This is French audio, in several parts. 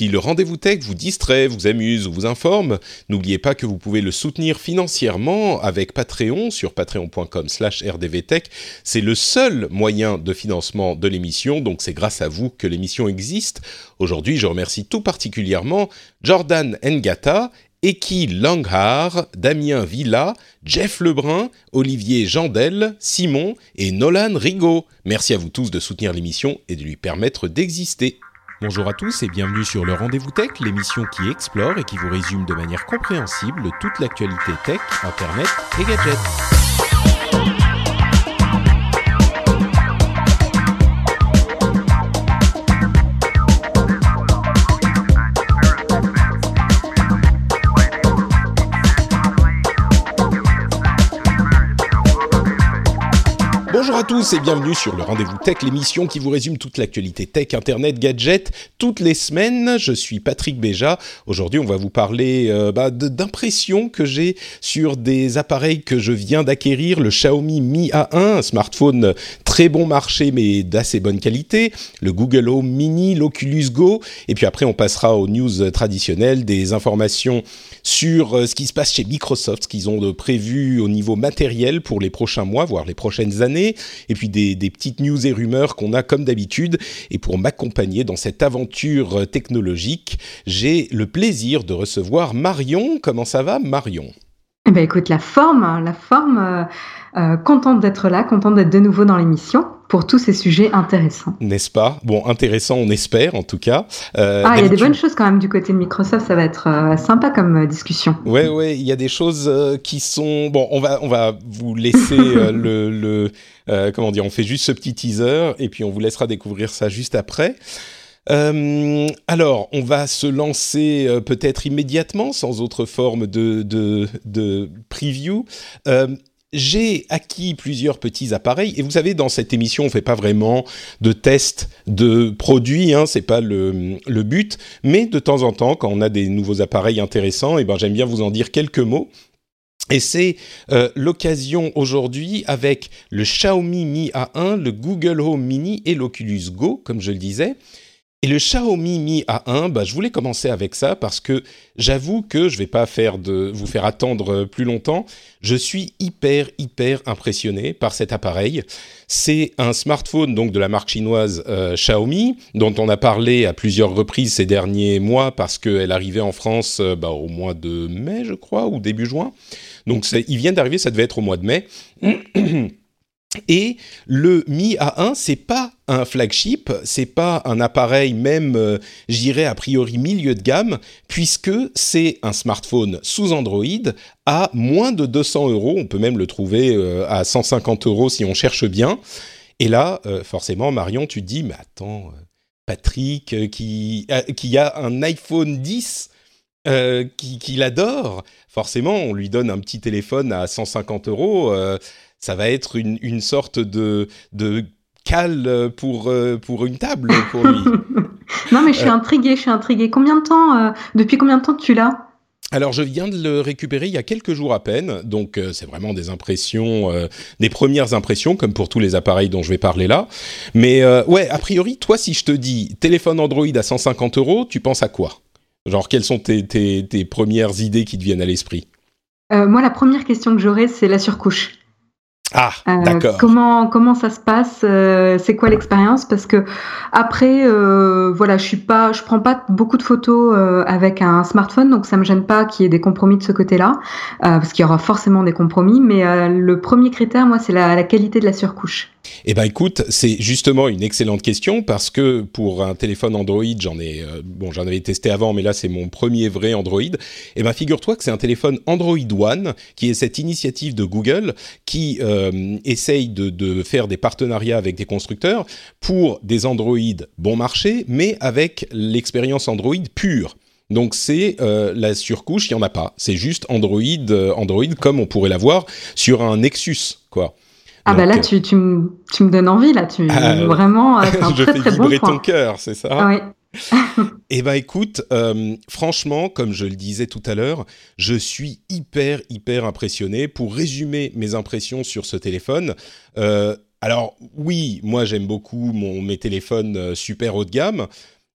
si le Rendez-vous Tech vous distrait, vous amuse ou vous informe, n'oubliez pas que vous pouvez le soutenir financièrement avec Patreon sur patreon.com/rdvtech. C'est le seul moyen de financement de l'émission, donc c'est grâce à vous que l'émission existe. Aujourd'hui, je remercie tout particulièrement Jordan Ngata, Eki Langhar, Damien Villa, Jeff Lebrun, Olivier Jandel, Simon et Nolan Rigaud. Merci à vous tous de soutenir l'émission et de lui permettre d'exister. Bonjour à tous et bienvenue sur le Rendez-vous Tech, l'émission qui explore et qui vous résume de manière compréhensible toute l'actualité tech, internet et gadgets. Bonjour à tous et bienvenue sur le Rendez-vous Tech, l'émission qui vous résume toute l'actualité tech, internet, gadgets, toutes les semaines. Je suis Patrick Béja. Aujourd'hui, on va vous parler d'impressions que j'ai sur des appareils que je viens d'acquérir, le Xiaomi Mi A1, un smartphone très bon marché mais d'assez bonne qualité, le Google Home Mini, l'Oculus Go, et puis après on passera aux news traditionnelles, des informations sur ce qui se passe chez Microsoft, ce qu'ils ont prévu au niveau matériel pour les prochains mois, voire les prochaines années, et puis des petites news et rumeurs qu'on a comme d'habitude. Et pour m'accompagner dans cette aventure technologique, j'ai le plaisir de recevoir Marion. Comment ça va, Marion ? Eh ben écoute, la forme, contente d'être là, contente d'être de nouveau dans l'émission pour tous ces sujets intéressants. N'est-ce pas ? Bon, intéressant, on espère en tout cas. Il y a des bonnes choses quand même du côté de Microsoft, ça va être sympa comme discussion. Ouais, il y a des choses qui sont... Bon, on va vous laisser comment dire, on fait juste ce petit teaser et puis on vous laissera découvrir ça juste après. Alors, on va se lancer peut-être immédiatement, sans autre forme de preview. J'ai acquis plusieurs petits appareils et vous savez, dans cette émission, on fait pas vraiment de tests de produits, hein, c'est pas le but, mais de temps en temps, quand on a des nouveaux appareils intéressants, j'aime bien vous en dire quelques mots. Et c'est l'occasion aujourd'hui avec le Xiaomi Mi A1, le Google Home Mini et l'Oculus Go, comme je le disais. Et le Xiaomi Mi A1, je voulais commencer avec ça parce que j'avoue que je ne vais pas vous faire attendre plus longtemps. Je suis hyper impressionné par cet appareil. C'est un smartphone donc de la marque chinoise Xiaomi, dont on a parlé à plusieurs reprises ces derniers mois parce qu'elle arrivait en France au mois de mai, je crois, ou début juin. Donc il vient d'arriver, ça devait être au mois de mai. Et le Mi A1, c'est pas un flagship, c'est pas un appareil même, je dirais a priori milieu de gamme, puisque c'est un smartphone sous Android à moins de 200 €. On peut même le trouver à 150 € si on cherche bien. Et là, forcément, Marion, tu te dis, mais attends, Patrick, qui a un iPhone 10 qu'il adore, forcément, on lui donne un petit téléphone à 150 €. Ça va être une sorte de cale pour une table pour lui. Non, mais je suis intriguée. Depuis combien de temps tu l'as ? Alors, je viens de le récupérer il y a quelques jours à peine, donc c'est vraiment des impressions, des premières impressions, comme pour tous les appareils dont je vais parler là. Mais a priori, toi, si je te dis téléphone Android à 150 €, tu penses à quoi ? Genre, quelles sont tes premières idées qui te viennent à l'esprit ? Moi, la première question que j'aurais, c'est la surcouche. Ah, d'accord. Comment ça se passe, c'est quoi l'expérience ? Parce que après, je prends pas beaucoup de photos avec un smartphone, donc ça me gêne pas qu'il y ait des compromis de ce côté-là, parce qu'il y aura forcément des compromis. Mais le premier critère, moi, c'est la qualité de la surcouche. Écoute, c'est justement une excellente question parce que pour un téléphone Android, j'en avais testé avant, mais là c'est mon premier vrai Android. Figure-toi que c'est un téléphone Android One, qui est cette initiative de Google qui essaye de faire des partenariats avec des constructeurs pour des Android bon marché, mais avec l'expérience Android pure. Donc c'est la surcouche, il n'y en a pas. C'est juste Android comme on pourrait l'avoir sur un Nexus, quoi. Ah donc, là, tu me donnes envie, là. Vraiment, c'est un très, très bon point. Je fais vibrer ton cœur, c'est ça ? Ah, oui. Écoute, franchement, comme je le disais tout à l'heure, je suis hyper impressionné. Pour résumer mes impressions sur ce téléphone, alors oui, moi j'aime beaucoup mes téléphones super haut de gamme,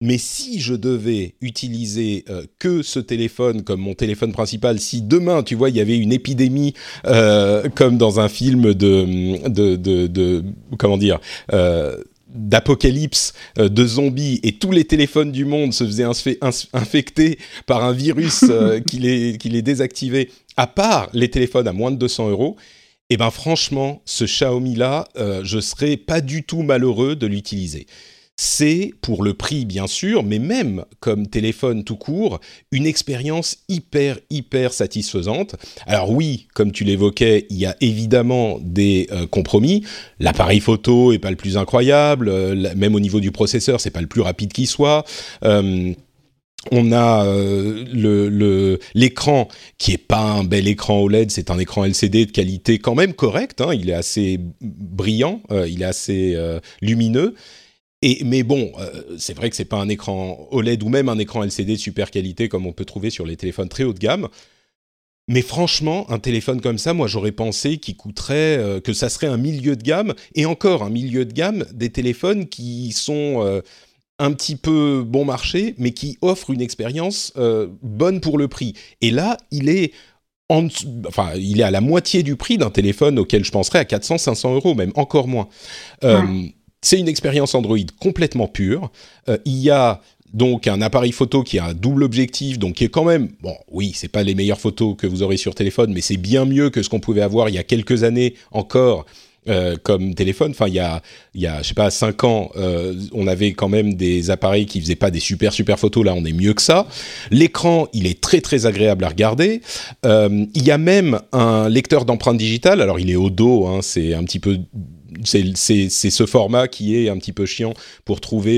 Mais si je devais utiliser que ce téléphone comme mon téléphone principal, si demain, tu vois, il y avait une épidémie comme dans un film de comment dire d'apocalypse, de zombies, et tous les téléphones du monde se faisaient infecter par un virus qui les désactivait, à part les téléphones à moins de 200 €, et ben franchement, ce Xiaomi-là, je serais pas du tout malheureux de l'utiliser. C'est, pour le prix bien sûr, mais même comme téléphone tout court, une expérience hyper satisfaisante. Alors oui, comme tu l'évoquais, il y a évidemment des compromis. L'appareil photo est pas le plus incroyable, même au niveau du processeur, c'est pas le plus rapide qui soit. On a l'écran qui est pas un bel écran OLED, c'est un écran LCD de qualité quand même correcte, hein, il est assez brillant, il est assez lumineux. Mais bon, c'est vrai que c'est pas un écran OLED ou même un écran LCD de super qualité comme on peut trouver sur les téléphones très haut de gamme. Mais franchement, un téléphone comme ça, moi j'aurais pensé qu'il coûterait, que ça serait un milieu de gamme, et encore un milieu de gamme des téléphones qui sont un petit peu bon marché, mais qui offrent une expérience bonne pour le prix. Et là, il est à la moitié du prix d'un téléphone auquel je penserais à 400-500 €, même encore moins. C'est une expérience Android complètement pure. Il y a donc un appareil photo qui a un double objectif, donc qui est quand même... Bon, oui, c'est pas les meilleures photos que vous aurez sur téléphone, mais c'est bien mieux que ce qu'on pouvait avoir il y a quelques années encore comme téléphone. Enfin, il y a je sais pas, 5 ans, on avait quand même des appareils qui faisaient pas des super photos. Là, on est mieux que ça. L'écran, il est très agréable à regarder. Il y a même un lecteur d'empreintes digitales. Alors, il est au dos, hein, c'est un petit peu... C'est ce format qui est un petit peu chiant pour trouver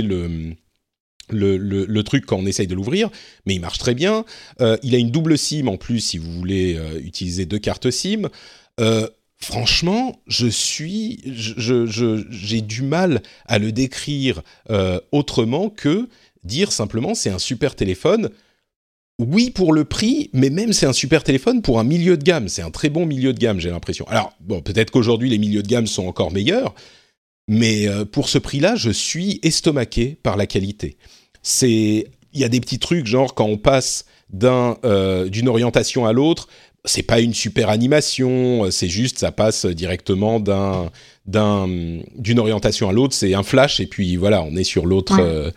le truc quand on essaye de l'ouvrir, mais il marche très bien. Il a une double SIM en plus si vous voulez utiliser 2 cartes SIM. Franchement, j'ai du mal à le décrire autrement que dire simplement c'est un super téléphone. Oui, pour le prix, mais même c'est un super téléphone pour un milieu de gamme. C'est un très bon milieu de gamme, j'ai l'impression. Alors, bon, peut-être qu'aujourd'hui, les milieux de gamme sont encore meilleurs, mais pour ce prix-là, je suis estomaqué par la qualité. Il y a des petits trucs, genre quand on passe d'une orientation à l'autre, c'est pas une super animation, c'est juste, ça passe directement d'une orientation à l'autre, c'est un flash, et puis voilà, on est sur l'autre. Ouais.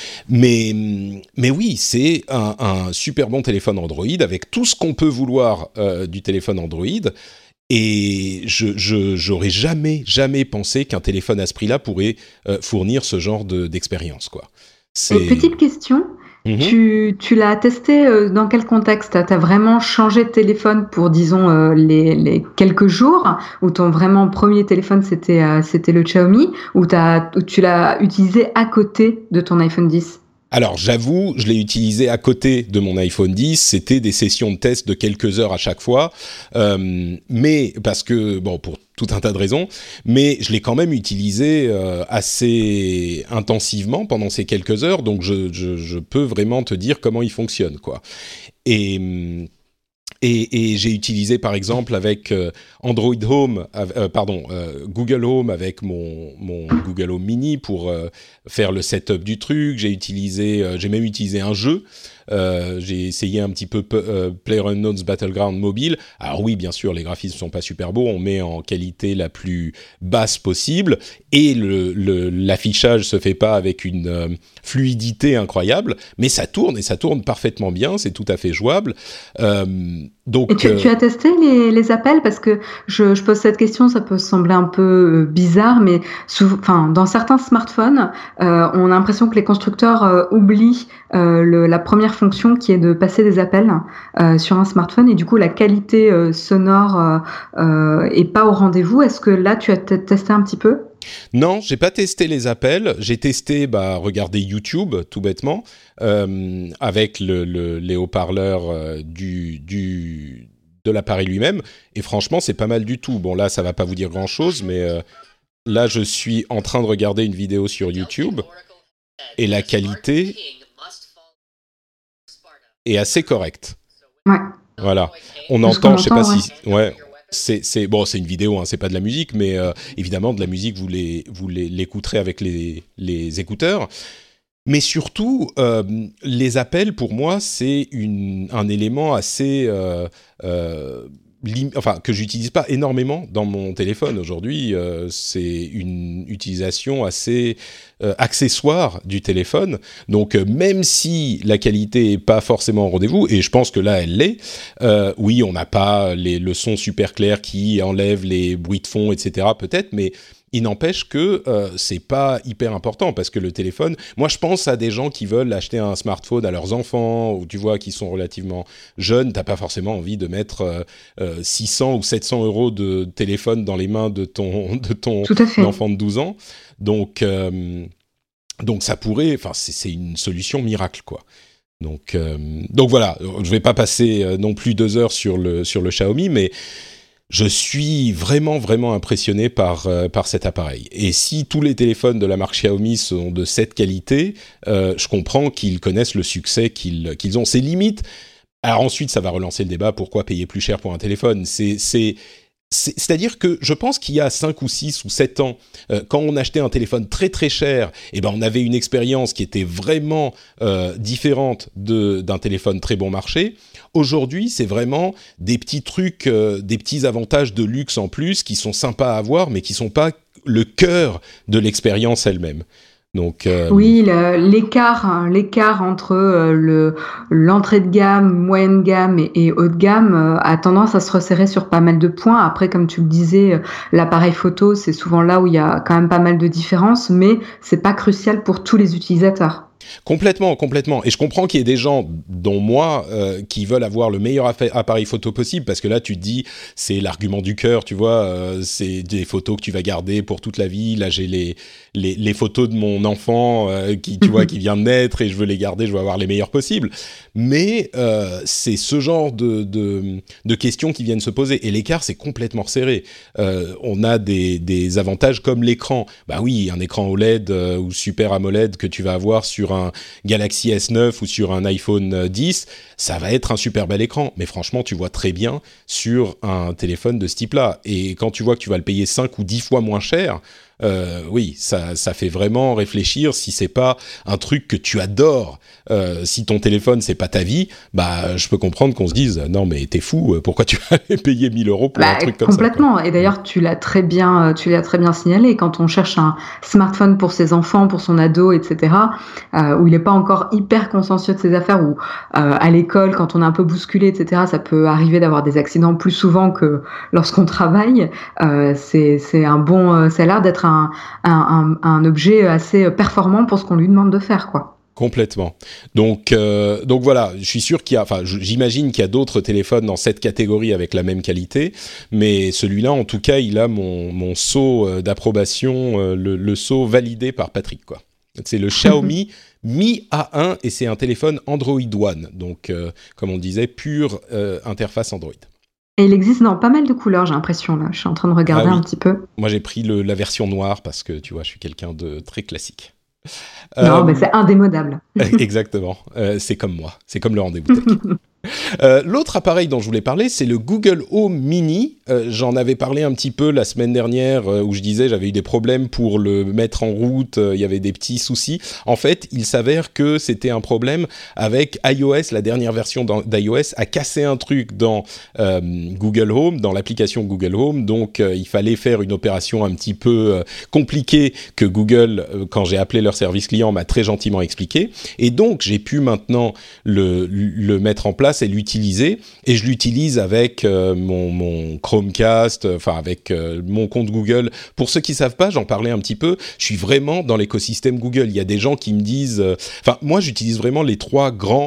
Mais oui, c'est un super bon téléphone Android, avec tout ce qu'on peut vouloir du téléphone Android, et j'aurais jamais pensé qu'un téléphone à ce prix-là pourrait fournir ce genre d'expérience, quoi. Petite question. Tu l'as testé dans quel contexte? T'as vraiment changé de téléphone pour, disons, les quelques jours, ou ton vraiment premier téléphone c'était le Xiaomi, ou tu l'as utilisé à côté de ton iPhone 10? Alors, j'avoue, je l'ai utilisé à côté de mon iPhone 10. C'était des sessions de test de quelques heures à chaque fois. Mais parce que, bon, pour tout un tas de raisons, mais je l'ai quand même utilisé assez intensivement pendant ces quelques heures. Donc, je peux vraiment te dire comment il fonctionne, quoi. Et j'ai utilisé par exemple avec Android Home, Google Home avec mon Google Home Mini pour faire le setup du truc. J'ai même utilisé un jeu. J'ai essayé un petit peu PlayerUnknown's Battleground mobile. Alors oui, bien sûr, les graphismes sont pas super beaux. On met en qualité la plus basse possible et l'affichage se fait pas avec une fluidité incroyable, mais ça tourne et ça tourne parfaitement bien. C'est tout à fait jouable. Donc, et tu as testé les appels? Parce que je pose cette question, ça peut sembler un peu bizarre, mais dans certains smartphones, on a l'impression que les constructeurs oublient la première fonction qui est de passer des appels sur un smartphone, et du coup la qualité sonore est pas au rendez-vous. Est-ce que là tu as testé un petit peu? Non, j'ai pas testé les appels. J'ai testé, regarder YouTube, tout bêtement, avec les haut-parleurs de l'appareil lui-même. Et franchement, c'est pas mal du tout. Bon, là, ça va pas vous dire grand-chose, mais là, je suis en train de regarder une vidéo sur YouTube et la qualité est assez correcte. Ouais. Voilà. On entend, je sais pas si... Ouais. C'est une vidéo, hein, c'est pas de la musique, mais évidemment de la musique vous l'écouterez avec les écouteurs. Mais surtout, les appels, pour moi, c'est un élément assez... enfin, que j'utilise pas énormément dans mon téléphone aujourd'hui. C'est une utilisation assez accessoire du téléphone. Donc, même si la qualité est pas forcément au rendez-vous, et je pense que là, elle l'est, oui, on n'a pas le son super clair qui enlève les bruits de fond, etc., peut-être, mais il n'empêche que c'est pas hyper important parce que le téléphone... Moi, je pense à des gens qui veulent acheter un smartphone à leurs enfants ou tu vois, qui sont relativement jeunes. T'as pas forcément envie de mettre 600 ou 700 euros de téléphone dans les mains de ton Tout à fait. enfant de 12 ans. Donc ça pourrait... Enfin, c'est une solution miracle, quoi. Donc voilà, je vais pas passer non plus 2 heures sur le Xiaomi, mais... Je suis vraiment, vraiment impressionné par cet appareil. Et si tous les téléphones de la marque Xiaomi sont de cette qualité, je comprends qu'ils connaissent le succès qu'ils ont. C'est limite. Alors ensuite, ça va relancer le débat, pourquoi payer plus cher pour un téléphone ? C'est-à-dire que je pense qu'il y a 5 ou 6 ou 7 ans, quand on achetait un téléphone très très cher, eh ben on avait une expérience qui était vraiment différente d'un téléphone très bon marché. Aujourd'hui, c'est vraiment des petits trucs, des petits avantages de luxe en plus qui sont sympas à avoir, mais qui ne sont pas le cœur de l'expérience elle-même. Donc, Oui, l'écart entre l'entrée de gamme, moyenne gamme et haut de gamme a tendance à se resserrer sur pas mal de points. Après, comme tu le disais, l'appareil photo, c'est souvent là où il y a quand même pas mal de différences, mais c'est pas crucial pour tous les utilisateurs. complètement, complètement. Et je comprends qu'il y ait des gens, dont moi, qui veulent avoir le meilleur appareil photo possible, parce que là, tu te dis, c'est l'argument du cœur, tu vois, c'est des photos que tu vas garder pour toute la vie. Là, j'ai les photos de mon enfant qui, tu vois, qui vient de naître et je veux les garder, je veux avoir les meilleurs possibles. Mais c'est ce genre de questions qui viennent se poser. Et l'écart, c'est complètement resserré. On a des avantages comme l'écran. Bah oui, un écran OLED ou Super AMOLED que tu vas avoir sur un Galaxy S9 ou sur un iPhone 10, ça va être un super bel écran. Mais franchement, tu vois très bien sur un téléphone de ce type-là. Et quand tu vois que tu vas le payer 5 ou 10 fois moins cher, oui, ça fait vraiment réfléchir si c'est pas un truc que tu adores. Si ton téléphone, c'est pas ta vie, bah, je peux comprendre qu'on se dise, non, mais t'es fou, pourquoi tu vas aller payer 1 000 euros pour un truc comme ça, quoi. Complètement. Et d'ailleurs, tu l'as très bien signalé. Quand on cherche un smartphone pour ses enfants, pour son ado, etc., où il n'est pas encore hyper consciencieux de ses affaires, ou à l'école, quand on est un peu bousculé, etc., ça peut arriver d'avoir des accidents plus souvent que lorsqu'on travaille. C'est un bon, ça a l'air d'être un objet assez performant pour ce qu'on lui demande de faire, quoi. Complètement. Donc voilà, je suis sûr j'imagine qu'il y a d'autres téléphones dans cette catégorie avec la même qualité, mais celui-là, en tout cas, il a mon sceau d'approbation, le sceau validé par Patrick, quoi. C'est le Xiaomi Mi A1 et c'est un téléphone Android One, donc comme on disait, pure interface Android. Et il existe dans pas mal de couleurs, j'ai l'impression, là. Je suis en train de regarder un petit peu. Moi, j'ai pris la version noire parce que, tu vois, je suis quelqu'un de très classique. Non, mais c'est indémodable. Exactement, c'est comme moi, c'est comme le rendez-vous tech. L'autre appareil dont je voulais parler, c'est le Google Home Mini. J'en avais parlé un petit peu la semaine dernière où je disais j'avais eu des problèmes pour le mettre en route, il y avait des petits soucis. En fait, il s'avère que c'était un problème avec iOS, la dernière version d'iOS a cassé un truc dans Google Home, dans l'application Google Home, donc il fallait faire une opération un petit peu compliquée que Google, quand j'ai appelé leur service client, m'a très gentiment expliqué. Et donc, j'ai pu maintenant le mettre en place et l'utiliser, et je l'utilise avec mon Chromecast, enfin avec mon compte Google. Pour ceux qui savent pas, j'en parlais un petit peu, je suis vraiment dans l'écosystème Google. Il y a des gens qui me disent... moi, j'utilise vraiment les 3 grands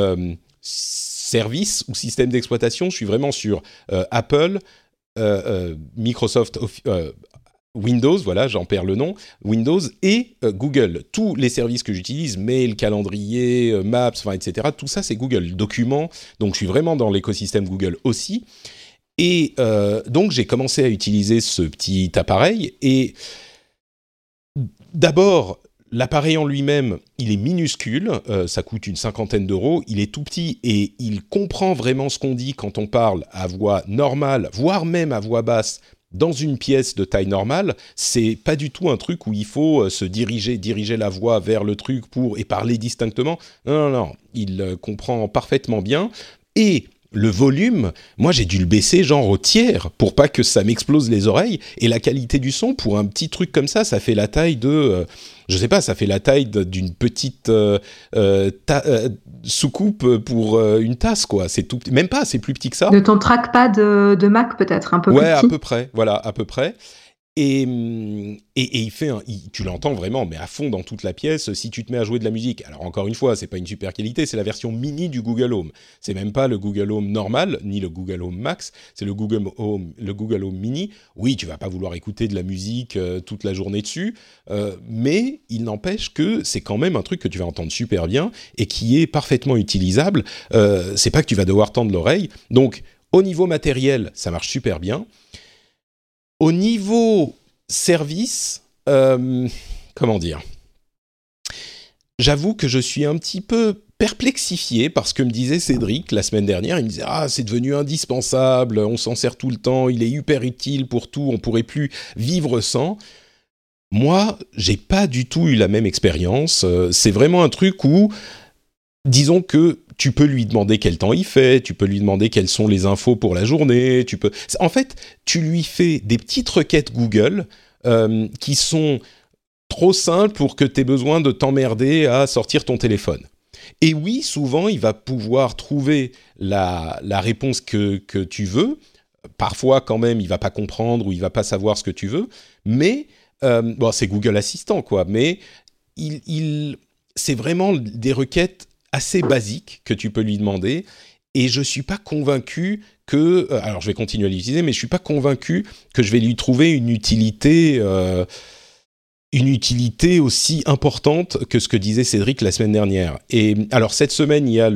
services ou systèmes d'exploitation. Je suis vraiment sur Apple, Microsoft... Windows, voilà, j'en perds le nom, Windows et Google. Tous les services que j'utilise, mail, calendrier, Maps, etc., tout ça, c'est Google. Documents, donc je suis vraiment dans l'écosystème Google aussi. Et donc, j'ai commencé à utiliser ce petit appareil. Et d'abord, l'appareil en lui-même, il est minuscule, ça coûte une 50aine d'euros, il est tout petit et il comprend vraiment ce qu'on dit quand on parle à voix normale, voire même à voix basse, dans une pièce de taille normale, c'est pas du tout un truc où il faut se diriger la voix vers le truc et parler distinctement. Non, il comprend parfaitement bien. Et le volume, moi j'ai dû le baisser genre au tiers pour pas que ça m'explose les oreilles. Et la qualité du son, pour un petit truc comme ça fait la taille de... je sais pas, ça fait la taille d'une petite soucoupe pour une tasse, quoi. C'est tout, même pas, c'est plus petit que ça. De ton trackpad de Mac, peut-être, un peu plus petit. Ouais, à peu près, voilà, à peu près. Et il fait tu l'entends vraiment, mais à fond dans toute la pièce, si tu te mets à jouer de la musique. Alors encore une fois, c'est pas une super qualité, c'est la version mini du Google Home. C'est même pas le Google Home normal, ni le Google Home Max, c'est le Google Home mini. Oui, tu vas pas vouloir écouter de la musique toute la journée dessus, mais il n'empêche que c'est quand même un truc que tu vas entendre super bien et qui est parfaitement utilisable. C'est pas que tu vas devoir tendre l'oreille. Donc, au niveau matériel, ça marche super bien. Au niveau service, comment dire ? J'avoue que je suis un petit peu perplexifié par ce que me disait Cédric la semaine dernière. Il me disait « Ah, c'est devenu indispensable, on s'en sert tout le temps, il est hyper utile pour tout, on pourrait plus vivre sans. » Moi, j'ai pas du tout eu la même expérience. C'est vraiment un truc où, disons que tu peux lui demander quel temps il fait, tu peux lui demander quelles sont les infos pour la journée, En fait, tu lui fais des petites requêtes Google qui sont trop simples pour que tu aies besoin de t'emmerder à sortir ton téléphone. Et oui, souvent, il va pouvoir trouver la réponse que tu veux. Parfois, quand même, il va pas comprendre ou il va pas savoir ce que tu veux. Mais, c'est Google Assistant, quoi. Mais c'est vraiment des requêtes assez basique que tu peux lui demander, et je suis pas convaincu que... alors, je vais continuer à l'utiliser, mais je suis pas convaincu que je vais lui trouver une utilité aussi importante que ce que disait Cédric la semaine dernière. Et alors, cette semaine, il y a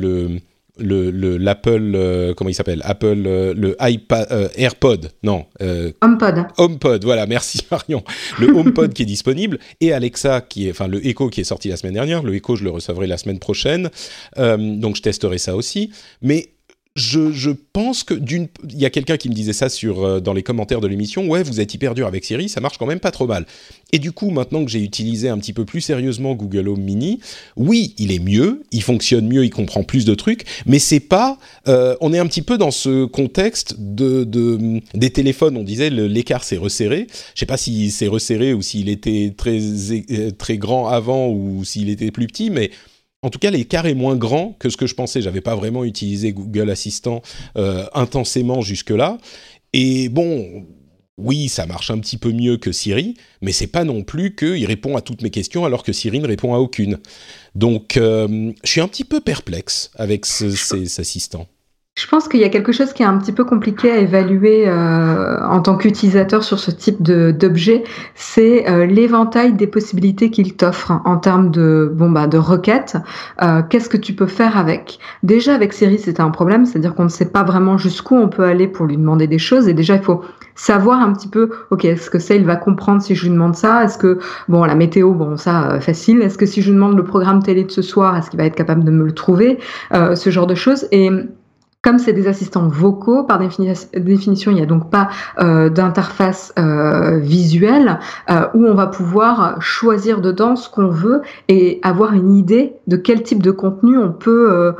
l'Apple... comment il s'appelle ? Apple... le iPad... AirPod. Non. HomePod. HomePod, voilà, merci Marion. Le HomePod qui est disponible, et Alexa, le Echo qui est sorti la semaine dernière. Le Echo, je le recevrai la semaine prochaine. Donc, je testerai ça aussi. Mais je pense que il y a quelqu'un qui me disait ça dans les commentaires de l'émission. Ouais, vous êtes hyper dur avec Siri, ça marche quand même pas trop mal. Et du coup, maintenant que j'ai utilisé un petit peu plus sérieusement Google Home Mini, oui, il est mieux, il fonctionne mieux, il comprend plus de trucs, mais c'est pas... on est un petit peu dans ce contexte des téléphones. On disait l'écart s'est resserré. Je sais pas s'il s'est resserré ou s'il était très grand avant ou s'il était plus petit, mais... En tout cas, l'écart est moins grand que ce que je pensais. J'avais pas vraiment utilisé Google Assistant intensément jusque-là. Et bon, oui, ça marche un petit peu mieux que Siri, mais c'est pas non plus qu'il répond à toutes mes questions alors que Siri ne répond à aucune. Donc, je suis un petit peu perplexe avec ces assistants. Je pense qu'il y a quelque chose qui est un petit peu compliqué à évaluer en tant qu'utilisateur sur ce type d'objet, c'est l'éventail des possibilités qu'il t'offre en termes de requêtes. Qu'est-ce que tu peux faire avec ? Déjà avec Siri, c'est un problème, c'est-à-dire qu'on ne sait pas vraiment jusqu'où on peut aller pour lui demander des choses, et déjà il faut savoir un petit peu, ok, est-ce que il va comprendre si je lui demande ça ? Est-ce que, la météo, ça, facile. Est-ce que si je lui demande le programme télé de ce soir, est-ce qu'il va être capable de me le trouver ? Ce genre de choses. Et comme c'est des assistants vocaux, par définition, il n'y a donc pas d'interface visuelle où on va pouvoir choisir dedans ce qu'on veut et avoir une idée de quel type de contenu on peut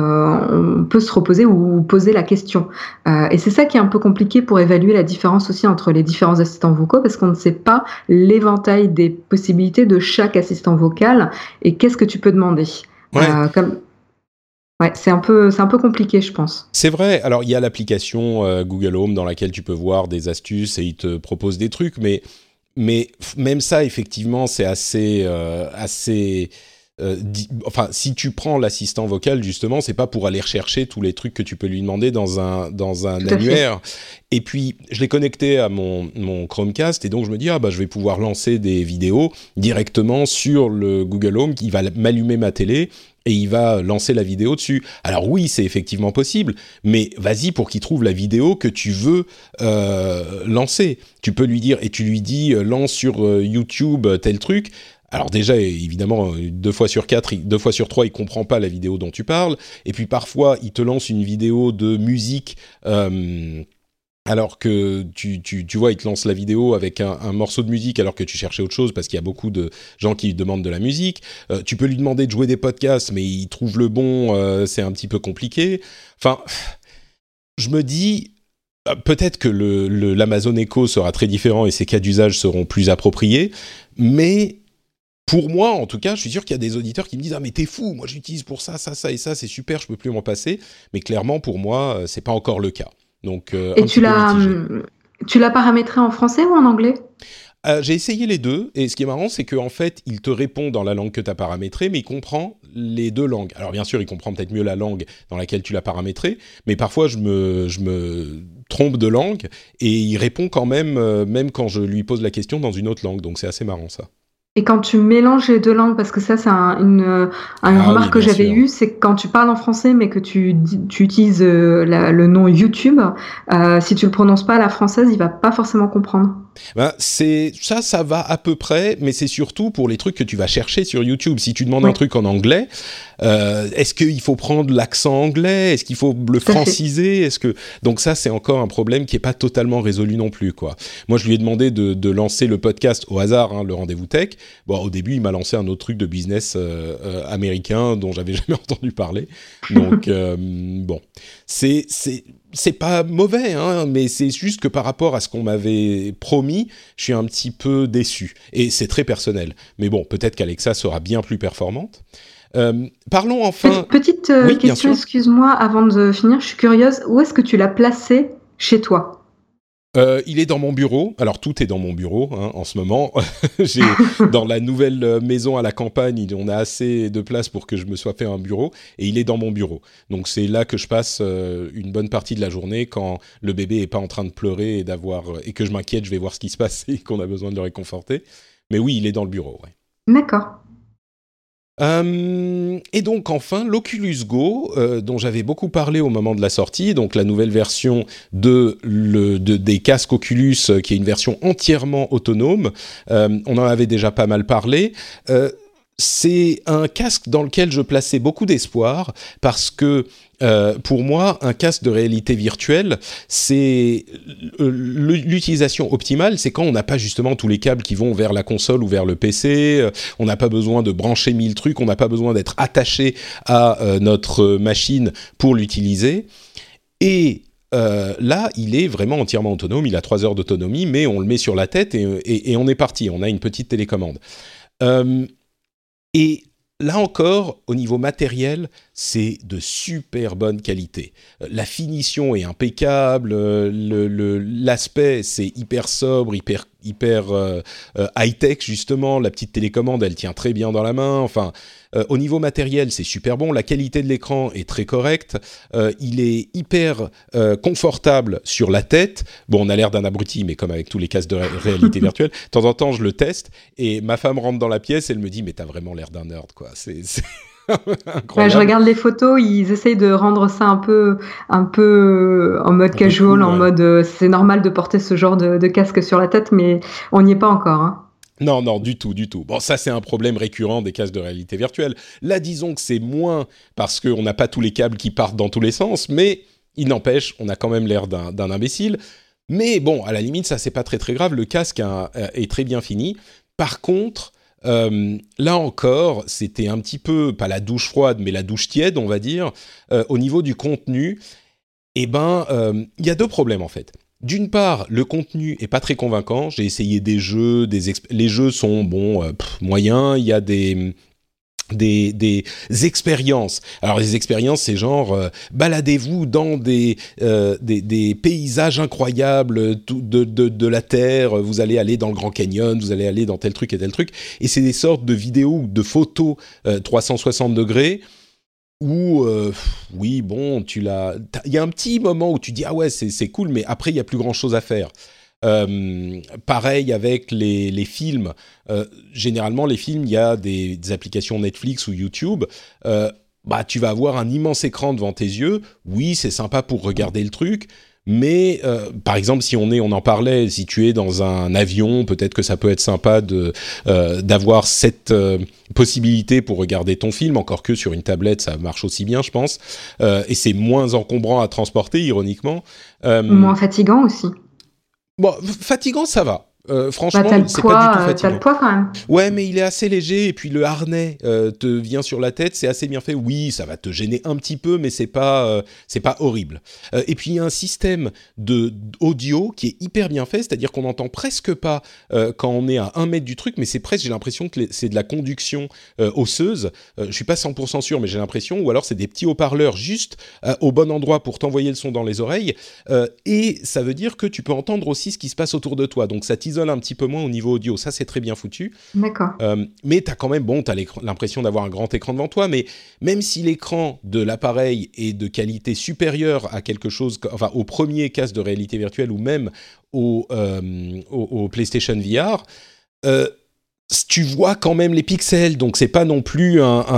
se reposer ou poser la question. Et c'est ça qui est un peu compliqué pour évaluer la différence aussi entre les différents assistants vocaux, parce qu'on ne sait pas l'éventail des possibilités de chaque assistant vocal et qu'est-ce que tu peux demander. Ouais. Ouais, c'est un peu compliqué, je pense. C'est vrai. Alors, il y a l'application Google Home dans laquelle tu peux voir des astuces et il te propose des trucs, mais même ça, effectivement, c'est assez si tu prends l'assistant vocal, justement, c'est pas pour aller rechercher tous les trucs que tu peux lui demander dans un annuaire. Et puis, je l'ai connecté à mon Chromecast et donc je me dis, je vais pouvoir lancer des vidéos directement sur le Google Home qui va m'allumer ma télé et il va lancer la vidéo dessus. Alors oui, c'est effectivement possible, mais vas-y pour qu'il trouve la vidéo que tu veux lancer. Tu peux lui dire, et tu lui dis, lance sur YouTube tel truc. Alors déjà, évidemment, 2 fois sur 4, 2 fois sur 3, il comprend pas la vidéo dont tu parles. Et puis parfois, il te lance une vidéo de musique Alors que tu vois, il te lance la vidéo avec un morceau de musique alors que tu cherchais autre chose parce qu'il y a beaucoup de gens qui demandent de la musique. Tu peux lui demander de jouer des podcasts, mais il trouve le bon, c'est un petit peu compliqué. Enfin, je me dis, peut-être que l'Amazon Echo sera très différent et ses cas d'usage seront plus appropriés, mais pour moi, en tout cas, je suis sûr qu'il y a des auditeurs qui me disent « Ah mais t'es fou, moi j'utilise pour ça, ça, ça et ça, c'est super, je peux plus m'en passer. » Mais clairement, pour moi, c'est pas encore le cas. Donc, Et un petit peu mitigé. tu l'as paramétré en français ou en anglais? J'ai essayé les deux, et ce qui est marrant, c'est qu'en fait, il te répond dans la langue que tu as paramétrée, mais il comprend les deux langues. Alors bien sûr, il comprend peut-être mieux la langue dans laquelle tu l'as paramétrée, mais parfois je me trompe de langue, et il répond quand même, même quand je lui pose la question dans une autre langue, donc c'est assez marrant ça. Et quand tu mélanges les deux langues, parce que ça, c'est une Ah oui, remarque que bien j'avais sûr. eue, c'est que quand tu parles en français, mais que tu utilises le nom YouTube, si tu le prononces pas à la française, il va pas forcément comprendre. Ben, ça va à peu près, mais c'est surtout pour les trucs que tu vas chercher sur YouTube. Si tu demandes un Oui, truc en anglais, est-ce qu'il faut prendre l'accent anglais? Est-ce qu'il faut le tout à fait. franciser? Donc ça, c'est encore un problème qui est pas totalement résolu non plus, quoi. Moi, je lui ai demandé de lancer le podcast au hasard, hein, le Rendez-vous Tech. Bon, au début, il m'a lancé un autre truc de business américain dont j'avais jamais entendu parler. Donc bon, c'est c'est pas mauvais, hein, mais c'est juste que par rapport à ce qu'on m'avait promis, je suis un petit peu déçu. Et c'est très personnel. Mais bon, peut-être qu'Alexa sera bien plus performante. Parlons enfin... Petite Oui, bien question, sûr. excuse-moi, avant de finir, je suis curieuse. Où est-ce que tu l'as placé chez toi? Il est dans mon bureau. Alors tout est dans mon bureau hein, en ce moment. Dans la nouvelle maison à la campagne, on a assez de place pour que je me sois fait un bureau et il est dans mon bureau. Donc c'est là que je passe une bonne partie de la journée quand le bébé est pas en train de pleurer et que je m'inquiète, je vais voir ce qui se passe et qu'on a besoin de le réconforter. Mais oui, il est dans le bureau. Ouais. D'accord. Et donc enfin l'Oculus Go, dont j'avais beaucoup parlé au moment de la sortie, donc la nouvelle version des casques Oculus, qui est une version entièrement autonome. On en avait déjà pas mal parlé. C'est un casque dans lequel je plaçais beaucoup d'espoir parce que pour moi, un casque de réalité virtuelle, c'est l'utilisation optimale, c'est quand on n'a pas justement tous les câbles qui vont vers la console ou vers le PC, on n'a pas besoin de brancher 1000 trucs, on n'a pas besoin d'être attaché à notre machine pour l'utiliser. Et là, il est vraiment entièrement autonome, il a 3 heures d'autonomie, mais on le met sur la tête et on est parti, on a une petite télécommande. Euh, Et là encore, au niveau matériel, c'est de super bonne qualité. La finition est impeccable, l'aspect c'est hyper sobre, hyper high-tech justement. La petite télécommande, elle tient très bien dans la main. Enfin, au niveau matériel, c'est super bon. La qualité de l'écran est très correcte. Il est hyper confortable sur la tête. Bon, on a l'air d'un abruti, mais comme avec tous les casques de réalité virtuelle, de temps en temps, je le teste et ma femme rentre dans la pièce, elle me dit mais t'as vraiment l'air d'un nerd, quoi. C'est Ouais, je incroyable, regarde les photos, ils essayent de rendre ça un peu en mode un peu casual, cool, en ouais. mode c'est normal de porter ce genre de casque sur la tête, mais on n'y est pas encore, hein. Non, non, du tout, du tout. Bon, ça, c'est un problème récurrent des casques de réalité virtuelle. Là, disons que c'est moins parce qu'on n'a pas tous les câbles qui partent dans tous les sens, mais il n'empêche, on a quand même l'air d'un imbécile. Mais bon, à la limite, ça, c'est pas très très grave. Le casque est très bien fini. Par contre, là encore, c'était un petit peu, pas la douche froide, mais la douche tiède, on va dire. Au niveau du contenu, eh ben, il y a deux problèmes en fait. D'une part, le contenu est pas très convaincant. J'ai essayé des jeux, les jeux sont moyens. Il y a des expériences. Alors les expériences, c'est genre baladez-vous dans des paysages incroyables de la Terre. Vous allez aller dans le Grand Canyon, vous allez aller dans tel truc et tel truc. Et c'est des sortes de vidéos ou de photos 360 degrés où, oui, bon, il y a un petit moment où tu dis, ah ouais, c'est cool, mais après, il n'y a plus grand-chose à faire. Pareil avec les films. Généralement, les films, il y a des applications Netflix ou YouTube. Bah, tu vas avoir un immense écran devant tes yeux. Oui, c'est sympa pour regarder le truc, Mais par exemple, si on en parlait, si tu es dans un avion, peut-être que ça peut être sympa d'avoir cette possibilité pour regarder ton film, encore que sur une tablette, ça marche aussi bien, je pense. Et c'est moins encombrant à transporter, ironiquement. Moins fatigant aussi. Bon, fatigant, ça va. Franchement, c'est poids, pas du tout fatigant. T'as le poids quand même. Ouais, mais il est assez léger et puis le harnais te vient sur la tête, c'est assez bien fait. Oui, ça va te gêner un petit peu, mais c'est pas horrible. Et puis il y a un système audio qui est hyper bien fait, c'est-à-dire qu'on n'entend presque pas quand on est à 1 mètre du truc, mais c'est presque, j'ai l'impression que c'est de la conduction osseuse. Je suis pas 100% sûr, mais j'ai l'impression, ou alors c'est des petits haut-parleurs juste au bon endroit pour t'envoyer le son dans les oreilles. Et ça veut dire que tu peux entendre aussi ce qui se passe autour de toi. Donc ça t'isole un petit peu moins au niveau audio. Ça, c'est très bien foutu. D'accord. Mais tu as quand même, t'as l'impression d'avoir un grand écran devant toi, mais même si l'écran de l'appareil est de qualité supérieure à quelque chose, enfin au premier casque de réalité virtuelle ou même au PlayStation VR, tu vois quand même les pixels, donc c'est pas non plus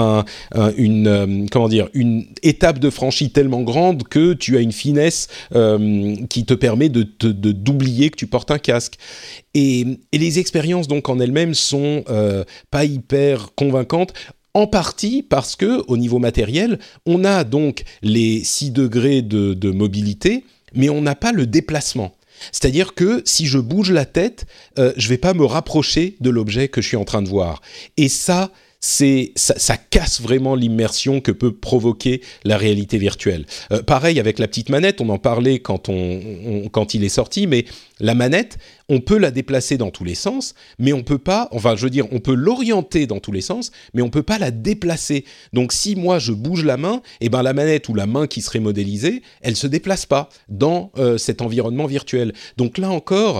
une étape de franchie tellement grande que tu as une finesse qui te permet d'oublier que tu portes un casque. Et les expériences donc en elles-mêmes sont pas hyper convaincantes. En partie parce que au niveau matériel, on a donc les 6 degrés de mobilité, mais on n'a pas le déplacement. C'est-à-dire que si je bouge la tête, je vais pas me rapprocher de l'objet que je suis en train de voir. Et ça casse vraiment l'immersion que peut provoquer la réalité virtuelle. Pareil avec la petite manette, on en parlait quand il est sorti, mais la manette, on peut la déplacer dans tous les sens, mais on peut pas, on peut l'orienter dans tous les sens, mais on peut pas la déplacer. Donc si moi je bouge la main, eh ben la manette ou la main qui serait modélisée, elle se déplace pas dans cet environnement virtuel. Donc là encore,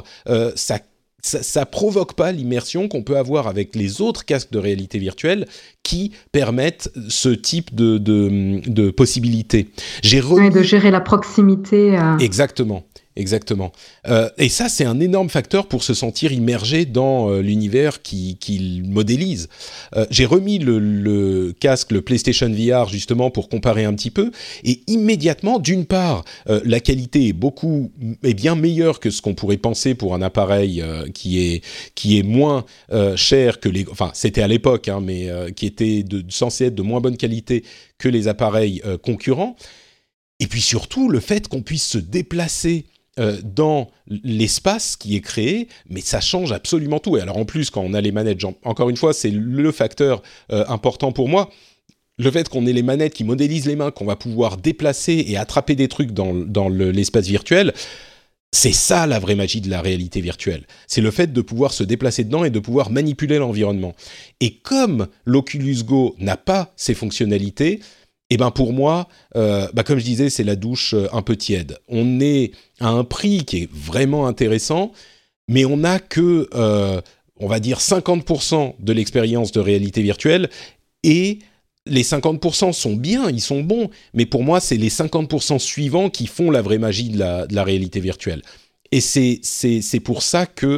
ça provoque pas l'immersion qu'on peut avoir avec les autres casques de réalité virtuelle qui permettent ce type de possibilités. De gérer la proximité. Exactement. Et ça, c'est un énorme facteur pour se sentir immergé dans l'univers qu'il modélise. J'ai remis le casque, le PlayStation VR, justement, pour comparer un petit peu. Et immédiatement, d'une part, la qualité est bien meilleure que ce qu'on pourrait penser pour un appareil qui est moins cher que les... Enfin, c'était à l'époque, hein, mais qui était censé être de moins bonne qualité que les appareils concurrents. Et puis surtout, le fait qu'on puisse se déplacer dans l'espace qui est créé, mais ça change absolument tout. Et alors en plus, quand on a les manettes, encore une fois, c'est le facteur important pour moi, le fait qu'on ait les manettes qui modélisent les mains, qu'on va pouvoir déplacer et attraper des trucs dans l'espace virtuel, c'est ça la vraie magie de la réalité virtuelle. C'est le fait de pouvoir se déplacer dedans et de pouvoir manipuler l'environnement. Et comme l'Oculus Go n'a pas ces fonctionnalités, et ben pour moi, comme je disais, c'est la douche un peu tiède. On est à un prix qui est vraiment intéressant, mais on n'a que, on va dire, 50% de l'expérience de réalité virtuelle, et les 50% sont bien, ils sont bons, mais pour moi, c'est les 50% suivants qui font la vraie magie de la réalité virtuelle. Et c'est pour ça que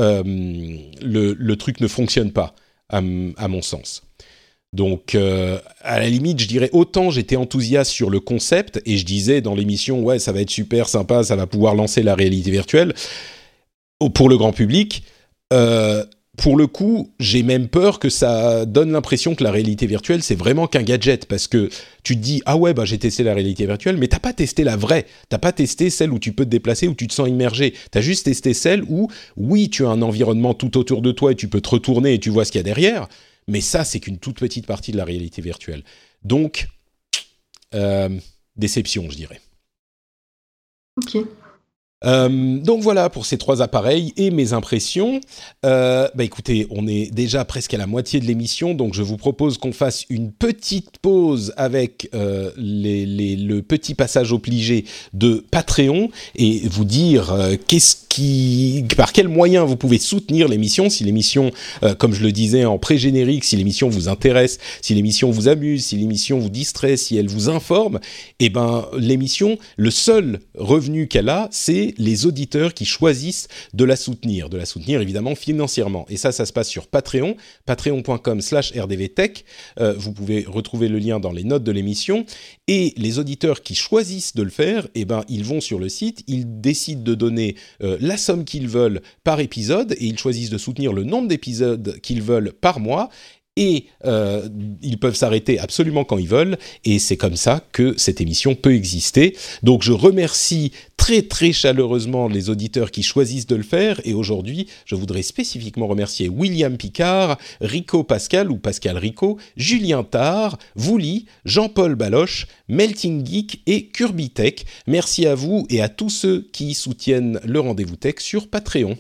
le truc ne fonctionne pas, à mon sens. Donc, à la limite, je dirais autant j'étais enthousiaste sur le concept et je disais dans l'émission, ouais, ça va être super sympa, ça va pouvoir lancer la réalité virtuelle pour le grand public. Pour le coup, j'ai même peur que ça donne l'impression que la réalité virtuelle, c'est vraiment qu'un gadget, parce que tu te dis, ah ouais, j'ai testé la réalité virtuelle, mais t'as pas testé la vraie, t'as pas testé celle où tu peux te déplacer, où tu te sens immergé, t'as juste testé celle où, oui, tu as un environnement tout autour de toi et tu peux te retourner et tu vois ce qu'il y a derrière, mais ça, c'est qu'une toute petite partie de la réalité virtuelle. Donc, déception, je dirais. Ok. Donc voilà pour ces 3 appareils et mes impressions. Écoutez, on est déjà presque à la moitié de l'émission, donc je vous propose qu'on fasse une petite pause avec le petit passage obligé de Patreon et vous dire par quels moyens vous pouvez soutenir l'émission, si l'émission, comme je le disais en pré-générique, si l'émission vous intéresse, si l'émission vous amuse, si l'émission vous distrait, si elle vous informe, l'émission, le seul revenu qu'elle a, c'est aider les auditeurs qui choisissent de la soutenir évidemment financièrement. Et ça se passe sur Patreon, patreon.com/rdvtech. Vous pouvez retrouver le lien dans les notes de l'émission. Et les auditeurs qui choisissent de le faire, eh ben, ils vont sur le site, ils décident de donner la somme qu'ils veulent par épisode et ils choisissent de soutenir le nombre d'épisodes qu'ils veulent par mois. Et ils peuvent s'arrêter absolument quand ils veulent, et c'est comme ça que cette émission peut exister. Donc je remercie très très chaleureusement les auditeurs qui choisissent de le faire, et aujourd'hui je voudrais spécifiquement remercier William Picard, Rico Pascal ou Pascal Rico, Julien Tard, Wouli, Jean-Paul Baloche, Melting Geek et Kirby Tech. Merci à vous et à tous ceux qui soutiennent le Rendez-vous Tech sur Patreon.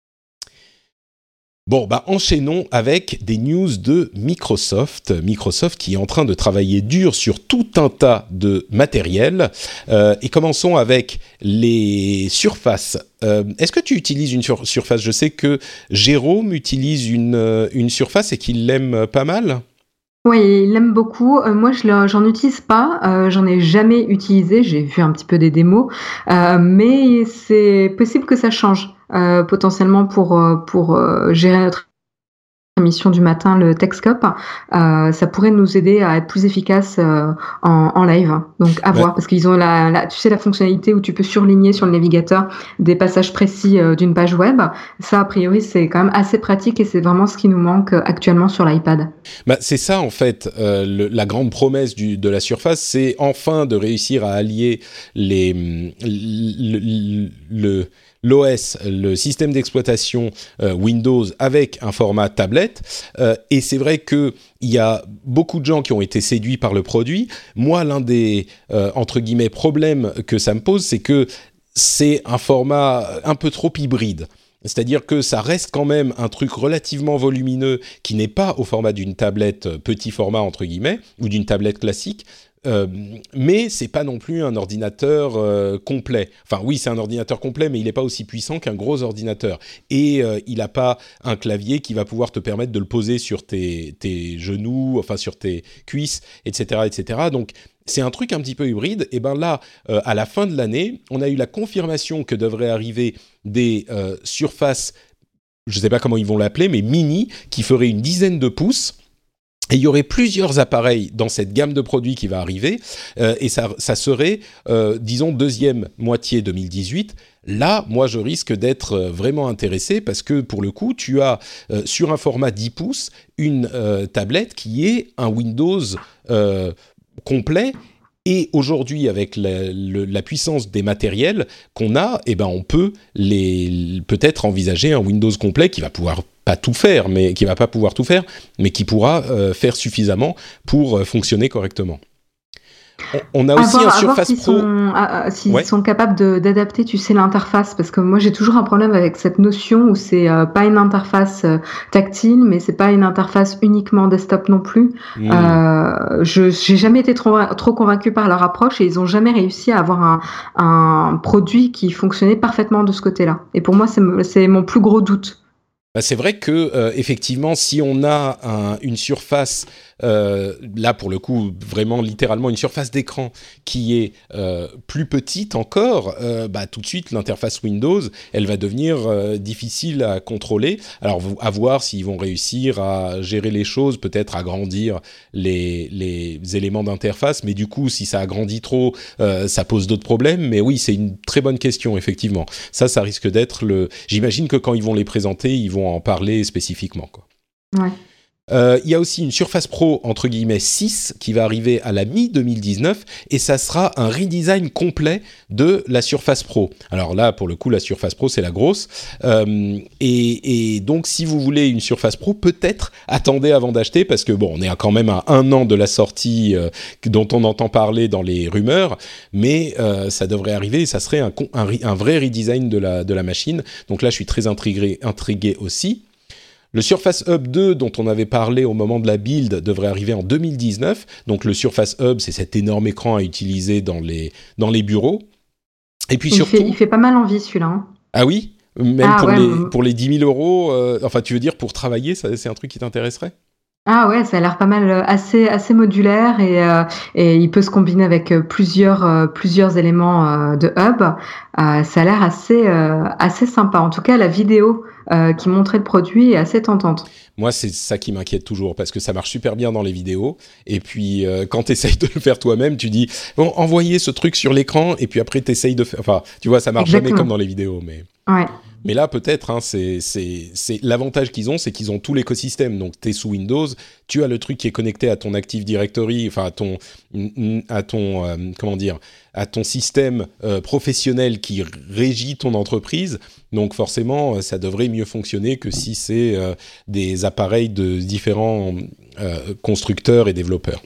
Bon, enchaînons avec des news de Microsoft. Microsoft qui est en train de travailler dur sur tout un tas de matériel. Et commençons avec les surfaces. Est-ce que tu utilises une surface ? Je sais que Jérôme utilise une surface et qu'il l'aime pas mal. Oui, il l'aime beaucoup. Moi, j'en utilise pas. J'en ai jamais utilisé. J'ai vu un petit peu des démos, mais c'est possible que ça change potentiellement pour gérer notre émission du matin, le TechScope. Ça pourrait nous aider à être plus efficace en live. Donc à voir, parce qu'ils ont tu sais, la fonctionnalité où tu peux surligner sur le navigateur des passages précis d'une page web. Ça, a priori, c'est quand même assez pratique et c'est vraiment ce qui nous manque actuellement sur l'iPad. C'est ça, en fait, la grande promesse de la Surface, c'est enfin de réussir à allier l'OS, le système d'exploitation Windows avec un format tablette. Et c'est vrai qu'il y a beaucoup de gens qui ont été séduits par le produit. Moi, l'un des, entre guillemets, problèmes que ça me pose, c'est que c'est un format un peu trop hybride. C'est-à-dire que ça reste quand même un truc relativement volumineux qui n'est pas au format d'une tablette petit format, entre guillemets, ou d'une tablette classique. Mais c'est pas non plus un ordinateur complet. Enfin oui, c'est un ordinateur complet, mais il n'est pas aussi puissant qu'un gros ordinateur. Et il n'a pas un clavier qui va pouvoir te permettre de le poser sur tes genoux, enfin sur tes cuisses, etc., etc. Donc c'est un truc un petit peu hybride. Et ben là, à la fin de l'année, on a eu la confirmation que devraient arriver des surfaces, je ne sais pas comment ils vont l'appeler, mais mini, qui feraient une dizaine de pouces. Et il y aurait plusieurs appareils dans cette gamme de produits qui va arriver, et ça serait, disons, deuxième moitié 2018. Là, moi, je risque d'être vraiment intéressé parce que, pour le coup, tu as sur un format 10 pouces une tablette qui est un Windows complet. Et aujourd'hui, avec la puissance des matériels qu'on a, eh ben, on peut peut-être envisager un Windows complet qui va pouvoir pas tout faire, mais qui va pas pouvoir tout faire, mais qui pourra faire suffisamment pour fonctionner correctement. On a aussi un Surface Pro. S'ils sont capables d'adapter, tu sais, l'interface, parce que moi j'ai toujours un problème avec cette notion où c'est pas une interface tactile, mais c'est pas une interface uniquement desktop non plus. J'ai jamais été trop convaincue par leur approche et ils ont jamais réussi à avoir un produit qui fonctionnait parfaitement de ce côté-là. Et pour moi, c'est mon plus gros doute. C'est vrai que effectivement, si on a une surface, là pour le coup, vraiment littéralement une surface d'écran qui est plus petite encore, tout de suite l'interface Windows, elle va devenir difficile à contrôler. Alors à voir s'ils vont réussir à gérer les choses, peut-être agrandir les éléments d'interface, mais du coup, si ça agrandit trop, ça pose d'autres problèmes. Mais oui, c'est une très bonne question, effectivement. Ça risque d'être J'imagine que quand ils vont les présenter, ils vont en parler spécifiquement, quoi. Ouais. Il y a aussi une Surface Pro, entre guillemets, 6, qui va arriver à la mi-2019, et ça sera un redesign complet de la Surface Pro. Alors là, pour le coup, la Surface Pro, c'est la grosse. Et donc, si vous voulez une Surface Pro, peut-être attendez avant d'acheter, parce que bon, on est quand même à 1 an de la sortie dont on entend parler dans les rumeurs, mais ça devrait arriver, et ça serait un vrai redesign de la machine. Donc là, je suis très intrigué aussi. Le Surface Hub 2, dont on avait parlé au moment de la build, devrait arriver en 2019. Donc le Surface Hub, c'est cet énorme écran à utiliser dans les bureaux. Et puis surtout... Il fait pas mal envie, celui-là. Hein. Ah oui ? Même pour les 10 000 €, enfin tu veux dire pour travailler, c'est un truc qui t'intéresserait ? Ah ouais, ça a l'air pas mal, assez modulaire et il peut se combiner avec, plusieurs éléments, de hub. Ça a l'air assez sympa. En tout cas, la vidéo, qui montrait le produit est assez tentante. Moi, c'est ça qui m'inquiète toujours, parce que ça marche super bien dans les vidéos, et puis quand tu essayes de le faire toi-même, tu dis, bon, envoyez ce truc sur l'écran, et puis après, tu essayes de faire... Enfin, tu vois, ça marche jamais comme Exactement. dans les vidéos, mais... Ouais. Mais là, peut-être, hein, c'est l'avantage qu'ils ont, c'est qu'ils ont tout l'écosystème. Donc, tu es sous Windows, tu as le truc qui est connecté à ton Active Directory, enfin comment dire, à ton système professionnel qui régit ton entreprise. Donc, forcément, ça devrait mieux fonctionner que si c'est des appareils de différents constructeurs et développeurs.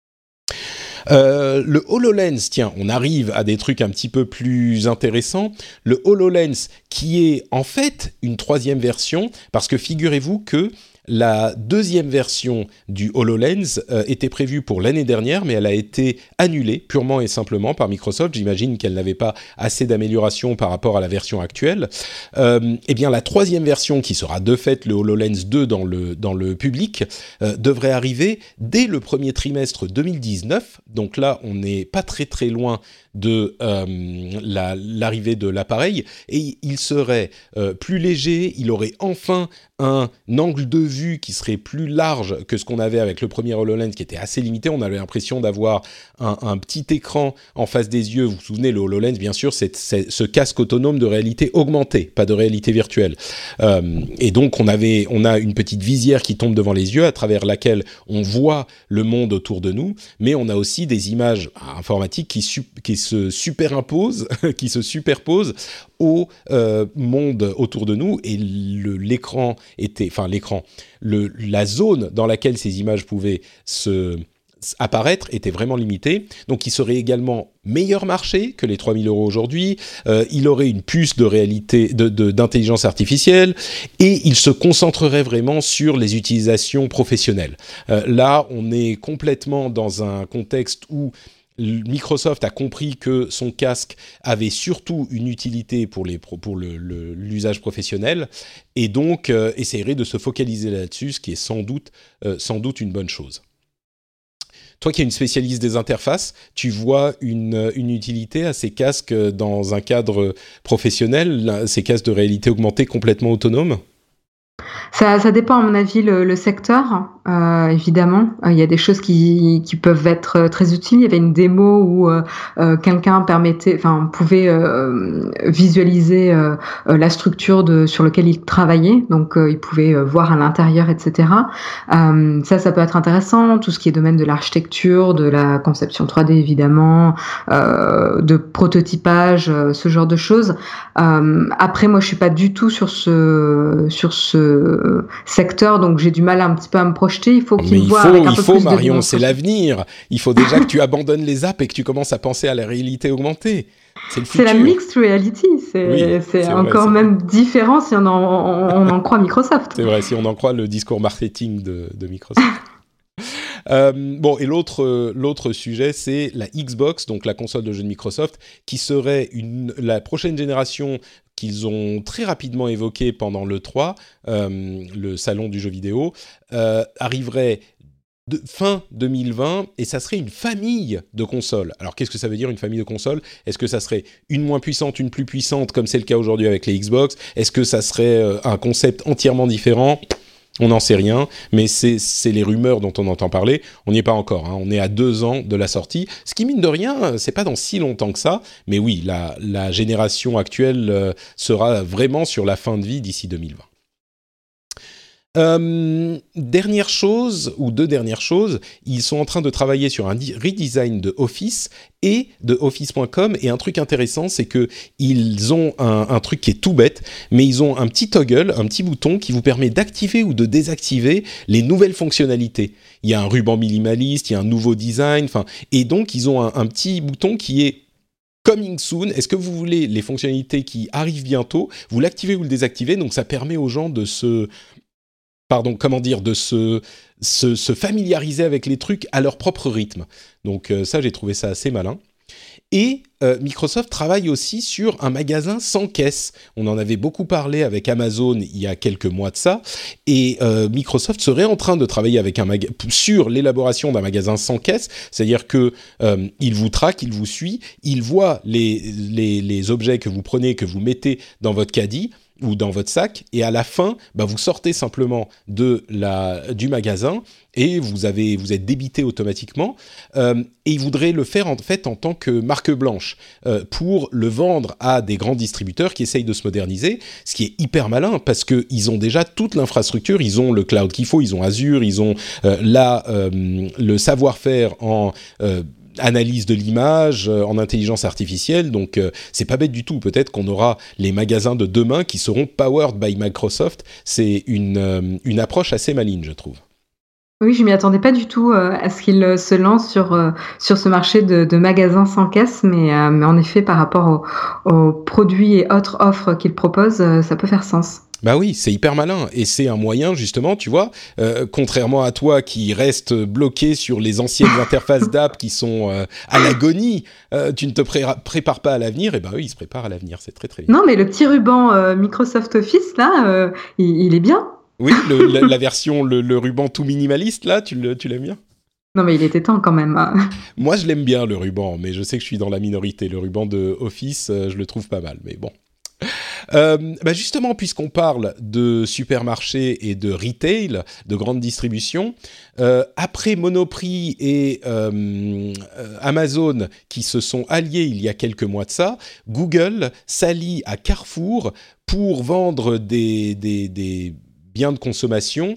Le HoloLens, tiens, on arrive à des trucs un petit peu plus intéressants. Le HoloLens, qui est en fait une troisième version, parce que figurez-vous que la deuxième version du HoloLens était prévue pour l'année dernière, mais elle a été annulée purement et simplement par Microsoft. J'imagine qu'elle n'avait pas assez d'amélioration par rapport à la version actuelle. Eh bien, la troisième version, qui sera de fait le HoloLens 2 dans le public, devrait arriver dès le premier trimestre 2019. Donc là, on n'est pas très très loin de l'arrivée de l'appareil, et il serait plus léger, il aurait enfin un angle de vue qui serait plus large que ce qu'on avait avec le premier HoloLens, qui était assez limité. On avait l'impression d'avoir un petit écran en face des yeux. Vous vous souvenez, le HoloLens, bien sûr, c'est ce casque autonome de réalité augmentée, pas de réalité virtuelle. Et donc, on a une petite visière qui tombe devant les yeux, à travers laquelle on voit le monde autour de nous, mais on a aussi des images informatiques qui se superimposent, qui se superposent au monde autour de nous, et la zone dans laquelle ces images pouvaient apparaître était vraiment limitée. Donc il serait également meilleur marché que les 3 000 € aujourd'hui, il aurait une puce de réalité, d'intelligence artificielle, et il se concentrerait vraiment sur les utilisations professionnelles. Là, on est complètement dans un contexte où Microsoft a compris que son casque avait surtout une utilité pour l'usage professionnel, et donc essaierait de se focaliser là-dessus, ce qui est sans doute une bonne chose. Toi qui es une spécialiste des interfaces, tu vois une utilité à ces casques dans un cadre professionnel, ces casques de réalité augmentée complètement autonomes? Ça dépend à mon avis le secteur, évidemment. Il y a des choses qui peuvent être très utiles. Il y avait une démo où quelqu'un pouvait visualiser la structure sur lequel il travaillait, donc il pouvait voir à l'intérieur, etc. Ça peut être intéressant. Tout ce qui est domaine de l'architecture, de la conception 3D évidemment, de prototypage, ce genre de choses. Après, moi, je suis pas du tout sur ce secteur, donc j'ai du mal un petit peu à me projeter. Il faut Mais qu'ils me voient avec un peu plus de Marion, c'est démonstration. l'avenir. Il faut déjà que tu abandonnes les apps et que tu commences à penser à la réalité augmentée. C'est le C'est la futur. mixed reality, Oui, c'est c'est vrai, encore c'est vrai. même différent si on en croit Microsoft. C'est vrai, si on en croit le discours marketing de Microsoft. Bon, et l'autre sujet, c'est la Xbox, donc la console de jeux de Microsoft, qui serait la prochaine génération qu'ils ont très rapidement évoquée pendant l'E3, le salon du jeu vidéo, arriverait fin 2020, et ça serait une famille de consoles. Alors, qu'est-ce que ça veut dire, une famille de consoles? Est-ce que ça serait une moins puissante, une plus puissante, comme c'est le cas aujourd'hui avec les Xbox? Est-ce que ça serait un concept entièrement différent? On n'en sait rien, mais c'est les rumeurs dont on entend parler. On n'y est pas encore, hein. On est à 2 ans de la sortie, ce qui, mine de rien, c'est pas dans si longtemps que ça. Mais oui, la génération actuelle sera vraiment sur la fin de vie d'ici 2020. Dernière chose, ou deux dernières choses, ils sont en train de travailler sur un redesign de Office et de Office.com, et un truc intéressant, c'est que ils ont un truc qui est tout bête, mais ils ont un petit toggle, un petit bouton qui vous permet d'activer ou de désactiver les nouvelles fonctionnalités. Il y a un ruban minimaliste, il y a un nouveau design, et donc ils ont un petit bouton qui est Coming soon. Est-ce que vous voulez les fonctionnalités qui arrivent bientôt? Vous l'activez ou le désactivez, donc ça permet aux gens de se familiariser avec les trucs à leur propre rythme. Donc ça, j'ai trouvé ça assez malin. Et Microsoft travaille aussi sur un magasin sans caisse. On en avait beaucoup parlé avec Amazon il y a quelques mois de ça. Et Microsoft serait en train de travailler avec sur l'élaboration d'un magasin sans caisse. C'est-à-dire que il vous traque, il vous suit, il voit les objets que vous prenez, que vous mettez dans votre caddie ou dans votre sac, et à la fin, vous sortez simplement du magasin et vous êtes débité automatiquement. Et ils voudraient le faire en fait en tant que marque blanche pour le vendre à des grands distributeurs qui essayent de se moderniser, ce qui est hyper malin parce qu'ils ont déjà toute l'infrastructure, ils ont le cloud qu'il faut, ils ont Azure, ils ont le savoir-faire en analyse de l'image, en intelligence artificielle, donc c'est pas bête du tout. Peut-être qu'on aura les magasins de demain qui seront powered by Microsoft. C'est une approche assez maligne, je trouve. Oui, je m'y attendais pas du tout à ce qu'il se lance sur ce marché de magasins sans caisse, mais en effet, par rapport aux produits et autres offres qu'il propose, ça peut faire sens. Bah oui, c'est hyper malin et c'est un moyen justement, tu vois, contrairement à toi qui reste bloqué sur les anciennes interfaces d'app qui sont à l'agonie, tu ne te prépares pas à l'avenir, et eux ils se préparent à l'avenir, c'est très très bien. Non, mais le petit ruban Microsoft Office là, il est bien. Oui, la version, le ruban tout minimaliste là, tu l'aimes bien? Non, mais il était temps quand même. Moi je l'aime bien le ruban, mais je sais que je suis dans la minorité. Le ruban de Office, je le trouve pas mal, mais bon. Justement, puisqu'on parle de supermarchés et de retail, de grande distribution, après Monoprix et Amazon qui se sont alliés il y a quelques mois de ça, Google s'allie à Carrefour pour vendre des biens de consommation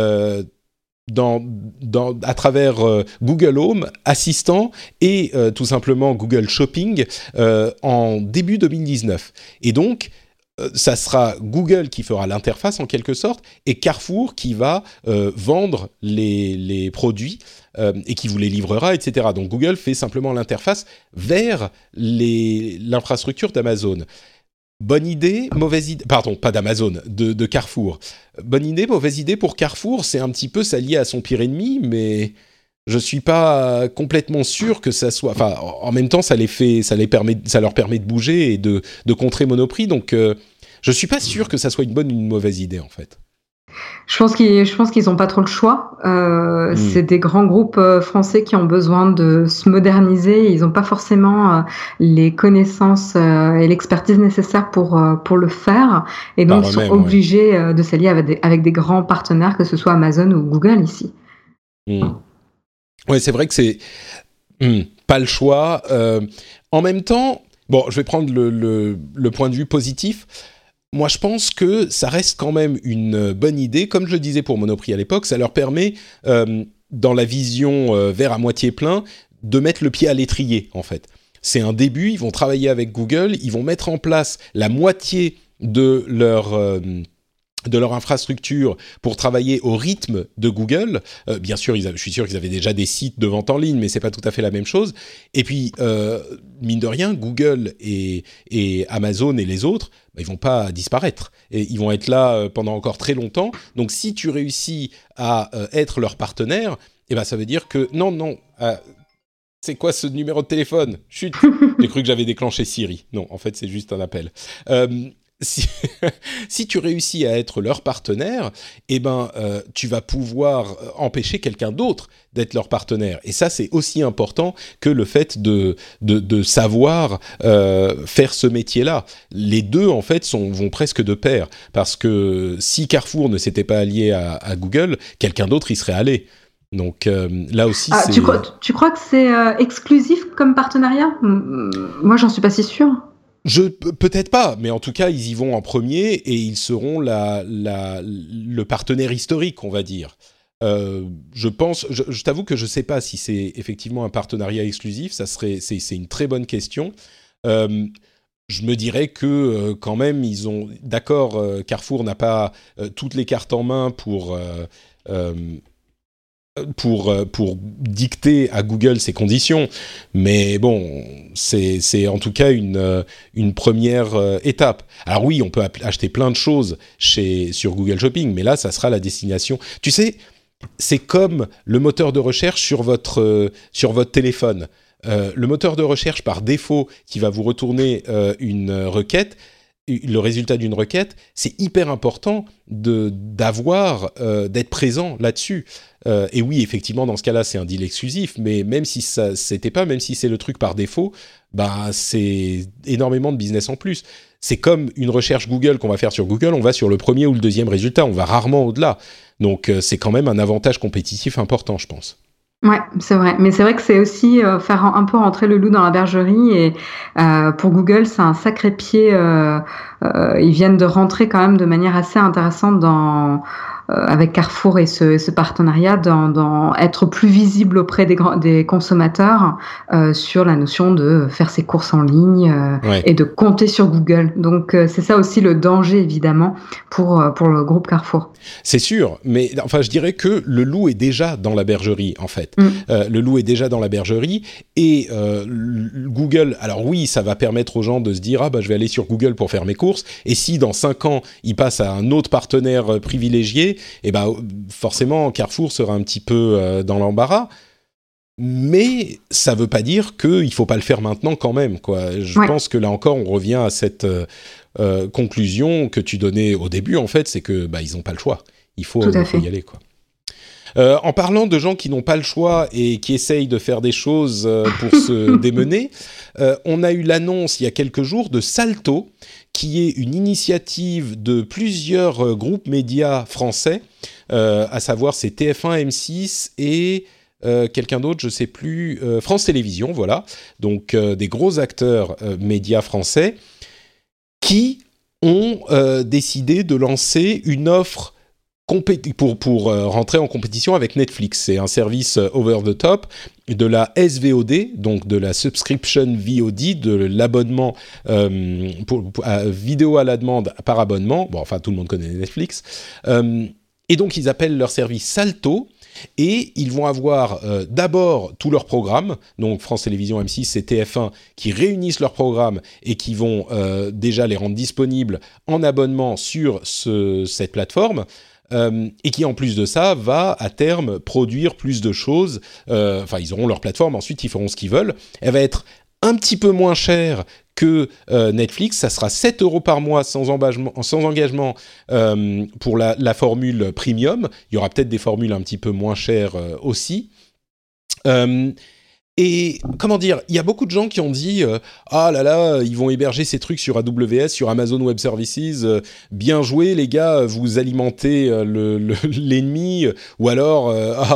à travers Google Home, Assistant et tout simplement Google Shopping en début 2019. Et donc, ça sera Google qui fera l'interface en quelque sorte et Carrefour qui va vendre les produits et qui vous les livrera, etc. Donc Google fait simplement l'interface vers l'infrastructure d'Amazon. Bonne idée, mauvaise idée, pardon, pas d'Amazon, de Carrefour. Bonne idée, mauvaise idée pour Carrefour, c'est un petit peu s'allier à son pire ennemi, mais je suis pas complètement sûr que ça soit. Enfin, en même temps, ça leur permet de bouger et de contrer Monoprix, donc je suis pas sûr que ça soit une bonne ou une mauvaise idée en fait. Je pense qu'ils n'ont pas trop le choix. C'est des grands groupes français qui ont besoin de se moderniser. Ils n'ont pas forcément les connaissances et l'expertise nécessaires pour le faire. Et donc, ils sont obligés de s'allier avec des grands partenaires, que ce soit Amazon ou Google ici. Oui, c'est vrai que c'est pas le choix. En même temps, bon, je vais prendre le point de vue positif. Moi, je pense que ça reste quand même une bonne idée. Comme je le disais pour Monoprix à l'époque, ça leur permet, dans la vision verre à moitié plein, de mettre le pied à l'étrier, en fait. C'est un début, ils vont travailler avec Google, ils vont mettre en place la moitié de leur infrastructure pour travailler au rythme de Google. Bien sûr, je suis sûr qu'ils avaient déjà des sites de vente en ligne, mais c'est pas tout à fait la même chose. Et puis, mine de rien, Google et Amazon et les autres, ils vont pas disparaître. Et ils vont être là pendant encore très longtemps. Donc, si tu réussis à être leur partenaire, ça veut dire que non. C'est quoi ce numéro de téléphone ? Chut, j'ai cru que j'avais déclenché Siri. Non, en fait, c'est juste un appel. Si tu réussis à être leur partenaire, tu vas pouvoir empêcher quelqu'un d'autre d'être leur partenaire. Et ça, c'est aussi important que le fait de savoir faire ce métier-là. Les deux, en fait, vont presque de pair. Parce que si Carrefour ne s'était pas allié à Google, quelqu'un d'autre y serait allé. Donc là aussi, c'est... Tu crois que c'est exclusif comme partenariat ? Moi, j'en suis pas si sûre. Peut-être pas, mais en tout cas, ils y vont en premier et ils seront le partenaire historique, on va dire. Je t'avoue que je ne sais pas si c'est effectivement un partenariat exclusif, c'est une très bonne question. Je me dirais que quand même, d'accord, Carrefour n'a pas toutes les cartes en main pour dicter à Google ses conditions, mais bon, c'est en tout cas une première étape. Alors oui, on peut acheter plein de choses sur Google Shopping, mais là, ça sera la destination. Tu sais, c'est comme le moteur de recherche sur votre téléphone. le moteur de recherche par défaut qui va vous retourner une requête, le résultat d'une requête, c'est hyper important d'être présent là-dessus. Et oui, effectivement, dans ce cas-là, c'est un deal exclusif, mais même si ça c'était pas, même si c'est le truc par défaut, bah c'est énormément de business en plus. C'est comme une recherche Google qu'on va faire sur Google, on va sur le premier ou le deuxième résultat, on va rarement au-delà. Donc c'est quand même un avantage compétitif important, je pense. Ouais, c'est vrai. Mais c'est vrai que c'est aussi faire un peu rentrer le loup dans la bergerie. Et pour Google, c'est un sacré pied. Ils viennent de rentrer quand même de manière assez intéressante avec Carrefour et ce partenariat dans être plus visible auprès des consommateurs sur la notion de faire ses courses en ligne Ouais. et de compter sur Google. Donc c'est ça aussi le danger évidemment pour le groupe Carrefour. C'est sûr, mais enfin, je dirais que le loup est déjà dans la bergerie, en fait. Le loup est déjà dans la bergerie et Google, alors oui, ça va permettre aux gens de se dire « Ah, bah, je vais aller sur Google pour faire mes courses. » Et si, dans 5 ans, ils passent à un autre partenaire privilégié, eh ben, forcément, Carrefour sera un petit peu dans l'embarras. Mais ça ne veut pas dire qu'il ne faut pas le faire maintenant quand même, quoi. Je pense que là encore, on revient à cette conclusion que tu donnais au début, en fait, c'est que ils n'ont pas le choix. Il faut y aller, quoi. En parlant de gens qui n'ont pas le choix et qui essayent de faire des choses pour se démener, on a eu l'annonce il y a quelques jours de Salto, qui est une initiative de plusieurs groupes médias français, à savoir c'est TF1, M6 et quelqu'un d'autre, je ne sais plus, France Télévisions, voilà. Donc des gros acteurs médias français qui ont décidé de lancer une offre pour rentrer en compétition avec Netflix. C'est un service over the top de la SVOD, donc de la subscription VOD, de l'abonnement vidéo à la demande par abonnement. Bon, enfin, tout le monde connaît Netflix. Et donc, ils appellent leur service Salto. Et ils vont avoir d'abord tous leurs programmes, donc France Télévisions, M6 et TF1, qui réunissent leurs programmes et qui vont déjà les rendre disponibles en abonnement sur cette plateforme. Et qui en plus de ça va à terme produire plus de choses. Enfin, ils auront leur plateforme, ensuite ils feront ce qu'ils veulent. Elle va être un petit peu moins chère que Netflix, ça sera 7 € par mois sans engagement pour la formule premium. Il y aura peut-être des formules un petit peu moins chères aussi. Et comment dire, il y a beaucoup de gens qui ont dit ah là là, ils vont héberger ces trucs sur AWS, sur Amazon Web Services. Bien joué les gars, vous alimentez l'ennemi. Ou alors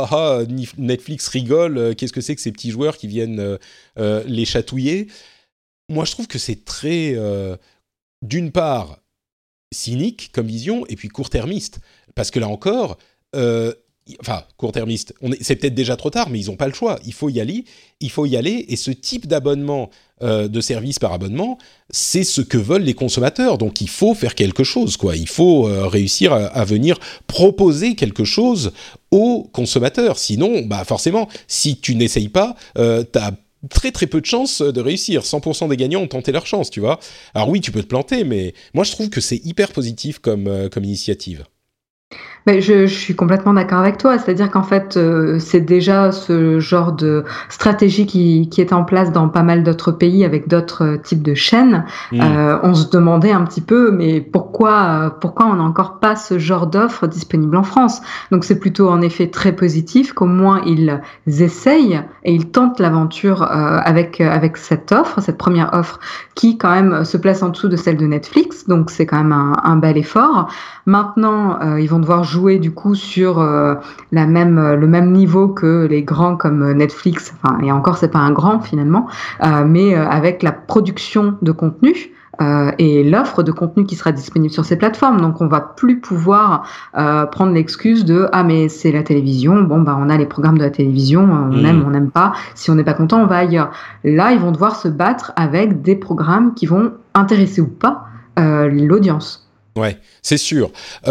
Netflix rigole. Qu'est-ce que c'est que ces petits joueurs qui viennent les chatouiller? Moi, je trouve que c'est très, d'une part, cynique comme vision, et puis court-termiste. Parce que là encore, court-termiste, c'est peut-être déjà trop tard, mais ils n'ont pas le choix. Il faut y aller, et ce type d'abonnement, de service par abonnement, c'est ce que veulent les consommateurs. Donc, il faut faire quelque chose, quoi. Il faut réussir à venir proposer quelque chose aux consommateurs. Sinon, forcément, si tu n'essayes pas, t'as très très peu de chances de réussir. 100% des gagnants ont tenté leur chance, tu vois. Alors oui, tu peux te planter, mais moi je trouve que c'est hyper positif comme initiative. Mais je suis complètement d'accord avec toi. C'est-à-dire qu'en fait, c'est déjà ce genre de stratégie qui est en place dans pas mal d'autres pays avec d'autres types de chaînes. On se demandait un petit peu, mais pourquoi on n'a encore pas ce genre d'offre disponible en France? Donc c'est plutôt en effet très positif qu'au moins ils essayent et ils tentent l'aventure avec cette offre, cette première offre qui quand même se place en dessous de celle de Netflix. Donc c'est quand même un bel effort. Maintenant, ils vont devoir jouer du coup sur le même niveau que les grands comme Netflix. Enfin, et encore, c'est pas un grand finalement, mais avec la production de contenu. Et l'offre de contenu qui sera disponible sur ces plateformes. Donc, on va plus pouvoir prendre l'excuse de « Ah, mais c'est la télévision, bon, on a les programmes de la télévision, on aime, on n'aime pas. Si on n'est pas content, on va ailleurs. » Là, ils vont devoir se battre avec des programmes qui vont intéresser ou pas l'audience. Ouais, c'est sûr.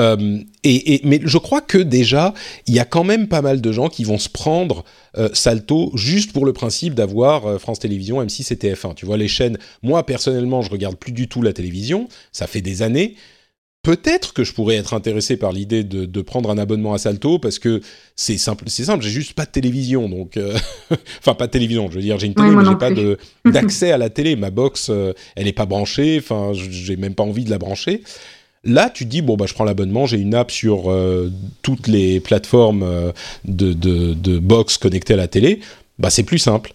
Mais je crois que déjà, il y a quand même pas mal de gens qui vont se prendre Salto juste pour le principe d'avoir France Télévisions, M6 et TF1. Tu vois, les chaînes, moi personnellement, je regarde plus du tout la télévision, ça fait des années. peut-être que je pourrais être intéressé par l'idée de prendre un abonnement à Salto parce que c'est simple, j'ai juste pas de télévision, donc enfin pas de télévision, je veux dire j'ai une télé mais j'ai pas d'accès à la télé, ma box elle est pas branchée, enfin j'ai même pas envie de la brancher. Là, tu te dis bon bah je prends l'abonnement, j'ai une app sur toutes les plateformes de box connectées à la télé, bah c'est plus simple.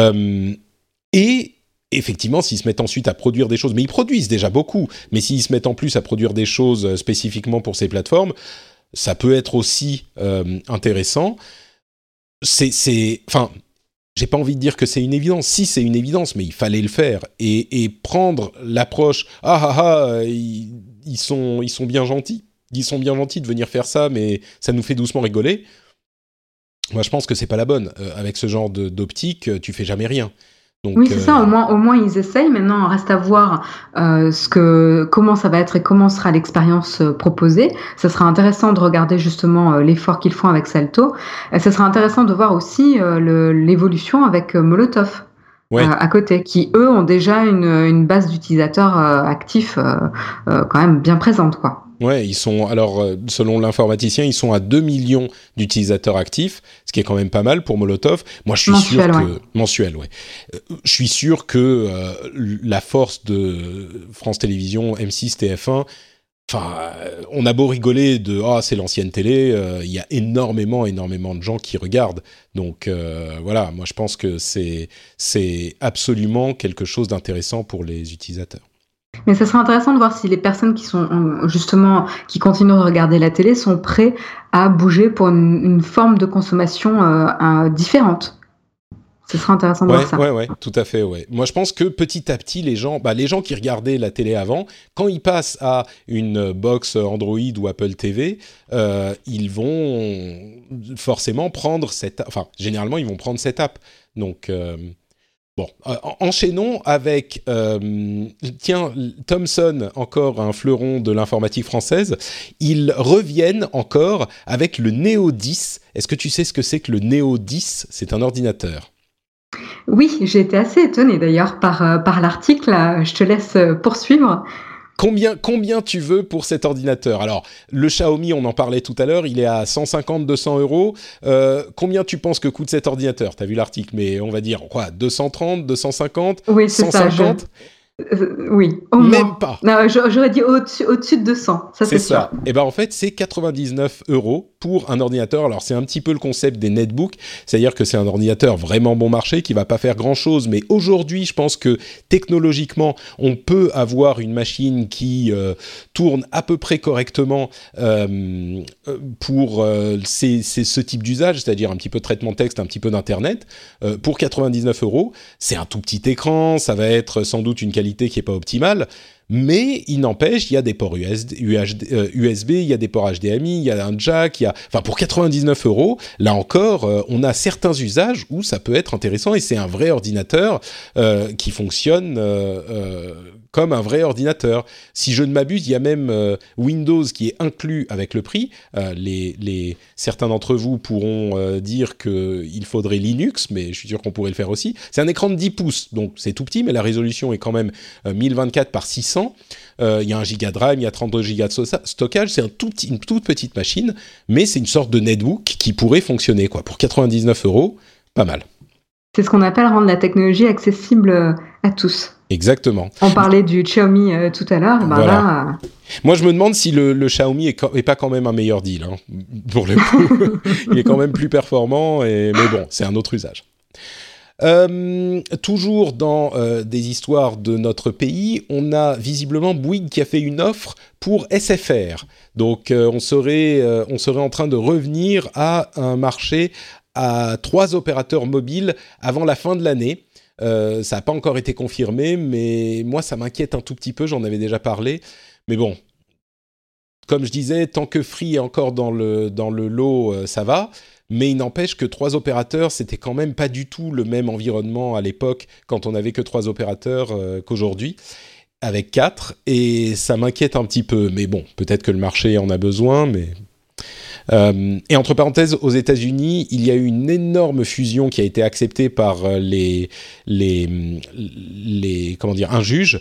Et effectivement, s'ils se mettent ensuite à produire des choses, mais ils produisent déjà beaucoup, mais s'ils se mettent en plus à produire des choses spécifiquement pour ces plateformes, ça peut être aussi intéressant. Enfin, j'ai pas envie de dire que c'est une évidence. Si, c'est une évidence, mais il fallait le faire. Et prendre l'approche, ils sont bien gentils. Ils sont bien gentils de venir faire ça, mais ça nous fait doucement rigoler. Moi, je pense que c'est pas la bonne. Avec ce genre d'optique, tu fais jamais rien. Donc, oui, c'est ça. Au moins, ils essayent. Maintenant, reste à voir comment ça va être et comment sera l'expérience proposée. Ça sera intéressant de regarder justement l'effort qu'ils font avec Salto. Et ça sera intéressant de voir aussi l'évolution avec Molotov. Ouais. À côté, qui eux ont déjà une base d'utilisateurs actifs quand même bien présente, quoi. Ouais, ils sont, alors, selon l'informaticien, ils sont à 2 millions d'utilisateurs actifs, ce qui est quand même pas mal pour Molotov. Moi, je suis sûr que... Mensuel, ouais. Je suis sûr que la force de France Télévisions, M6, TF1, enfin, on a beau rigoler de « Ah, c'est l'ancienne télé », il y a énormément de gens qui regardent. Donc, voilà, moi, je pense que c'est absolument quelque chose d'intéressant pour les utilisateurs. Mais ça serait intéressant de voir si les personnes qui sont justement qui continuent de regarder la télé sont prêts à bouger pour une forme de consommation différente. Ce serait intéressant de voir ça. Ouais, tout à fait, ouais. Moi, je pense que petit à petit, les gens qui regardaient la télé avant, quand ils passent à une box Android ou Apple TV, ils vont forcément prendre généralement, ils vont prendre cette app. Donc... Bon, enchaînons avec, Thomson, encore un fleuron de l'informatique française. Ils reviennent encore avec le Neo 10. Est-ce que tu sais ce que c'est que le Neo 10 ? C'est un ordinateur. Oui, j'ai été assez étonnée d'ailleurs par l'article. Je te laisse poursuivre. Combien tu veux pour cet ordinateur ? Alors, le Xiaomi, on en parlait tout à l'heure, il est à 150-200 euros. Combien tu penses que coûte cet ordinateur ? Tu as vu l'article, mais on va dire quoi ? 230, 250, oui, c'est 150 ça, oui, au moins. Même pas. Non, j'aurais dit au-dessus de 200, ça c'est sûr. Ça. Et ben en fait, c'est 99 euros pour un ordinateur. Alors, c'est un petit peu le concept des netbooks, c'est-à-dire que c'est un ordinateur vraiment bon marché qui va pas faire grand-chose, mais aujourd'hui, je pense que technologiquement, on peut avoir une machine qui tourne à peu près correctement pour ce type d'usage, c'est-à-dire un petit peu de traitement de texte, un petit peu d'internet. Pour 99 euros, c'est un tout petit écran, ça va être sans doute une qualité qui est pas optimale. Mais il n'empêche, il y a des ports USB, il y a des ports HDMI, il y a un jack, enfin pour 99 euros, là encore, on a certains usages où ça peut être intéressant et c'est un vrai ordinateur qui fonctionne comme un vrai ordinateur. Si je ne m'abuse, il y a même Windows qui est inclus avec le prix. Certains d'entre vous pourront dire qu'il faudrait Linux, mais je suis sûr qu'on pourrait le faire aussi. C'est un écran de 10 pouces, donc c'est tout petit, mais la résolution est quand même 1024 par 600. Il y a 1 giga de RAM, il y a 32 gigas de stockage. C'est une toute petite machine, mais c'est une sorte de netbook qui pourrait fonctionner, quoi. Pour 99 euros, pas mal. C'est ce qu'on appelle rendre la technologie accessible à tous. Exactement. On parlait du Xiaomi tout à l'heure. Ben voilà. Là, moi, je me demande si le Xiaomi est pas quand même un meilleur deal. Hein, pour le coup, il est quand même plus performant, mais bon, c'est un autre usage. Toujours dans des histoires de notre pays, on a visiblement Bouygues qui a fait une offre pour SFR. Donc, on serait en train de revenir à un marché à 3 opérateurs mobiles avant la fin de l'année. Ça n'a pas encore été confirmé, mais moi, ça m'inquiète un tout petit peu. J'en avais déjà parlé. Mais bon, comme je disais, tant que Free est encore dans le lot, ça va. Mais il n'empêche que 3 opérateurs, c'était quand même pas du tout le même environnement à l'époque, quand on n'avait que 3 opérateurs qu'aujourd'hui, avec 4. Et ça m'inquiète un petit peu. Mais bon, peut-être que le marché en a besoin, mais... et entre parenthèses, aux États-Unis, il y a eu une énorme fusion qui a été acceptée par un juge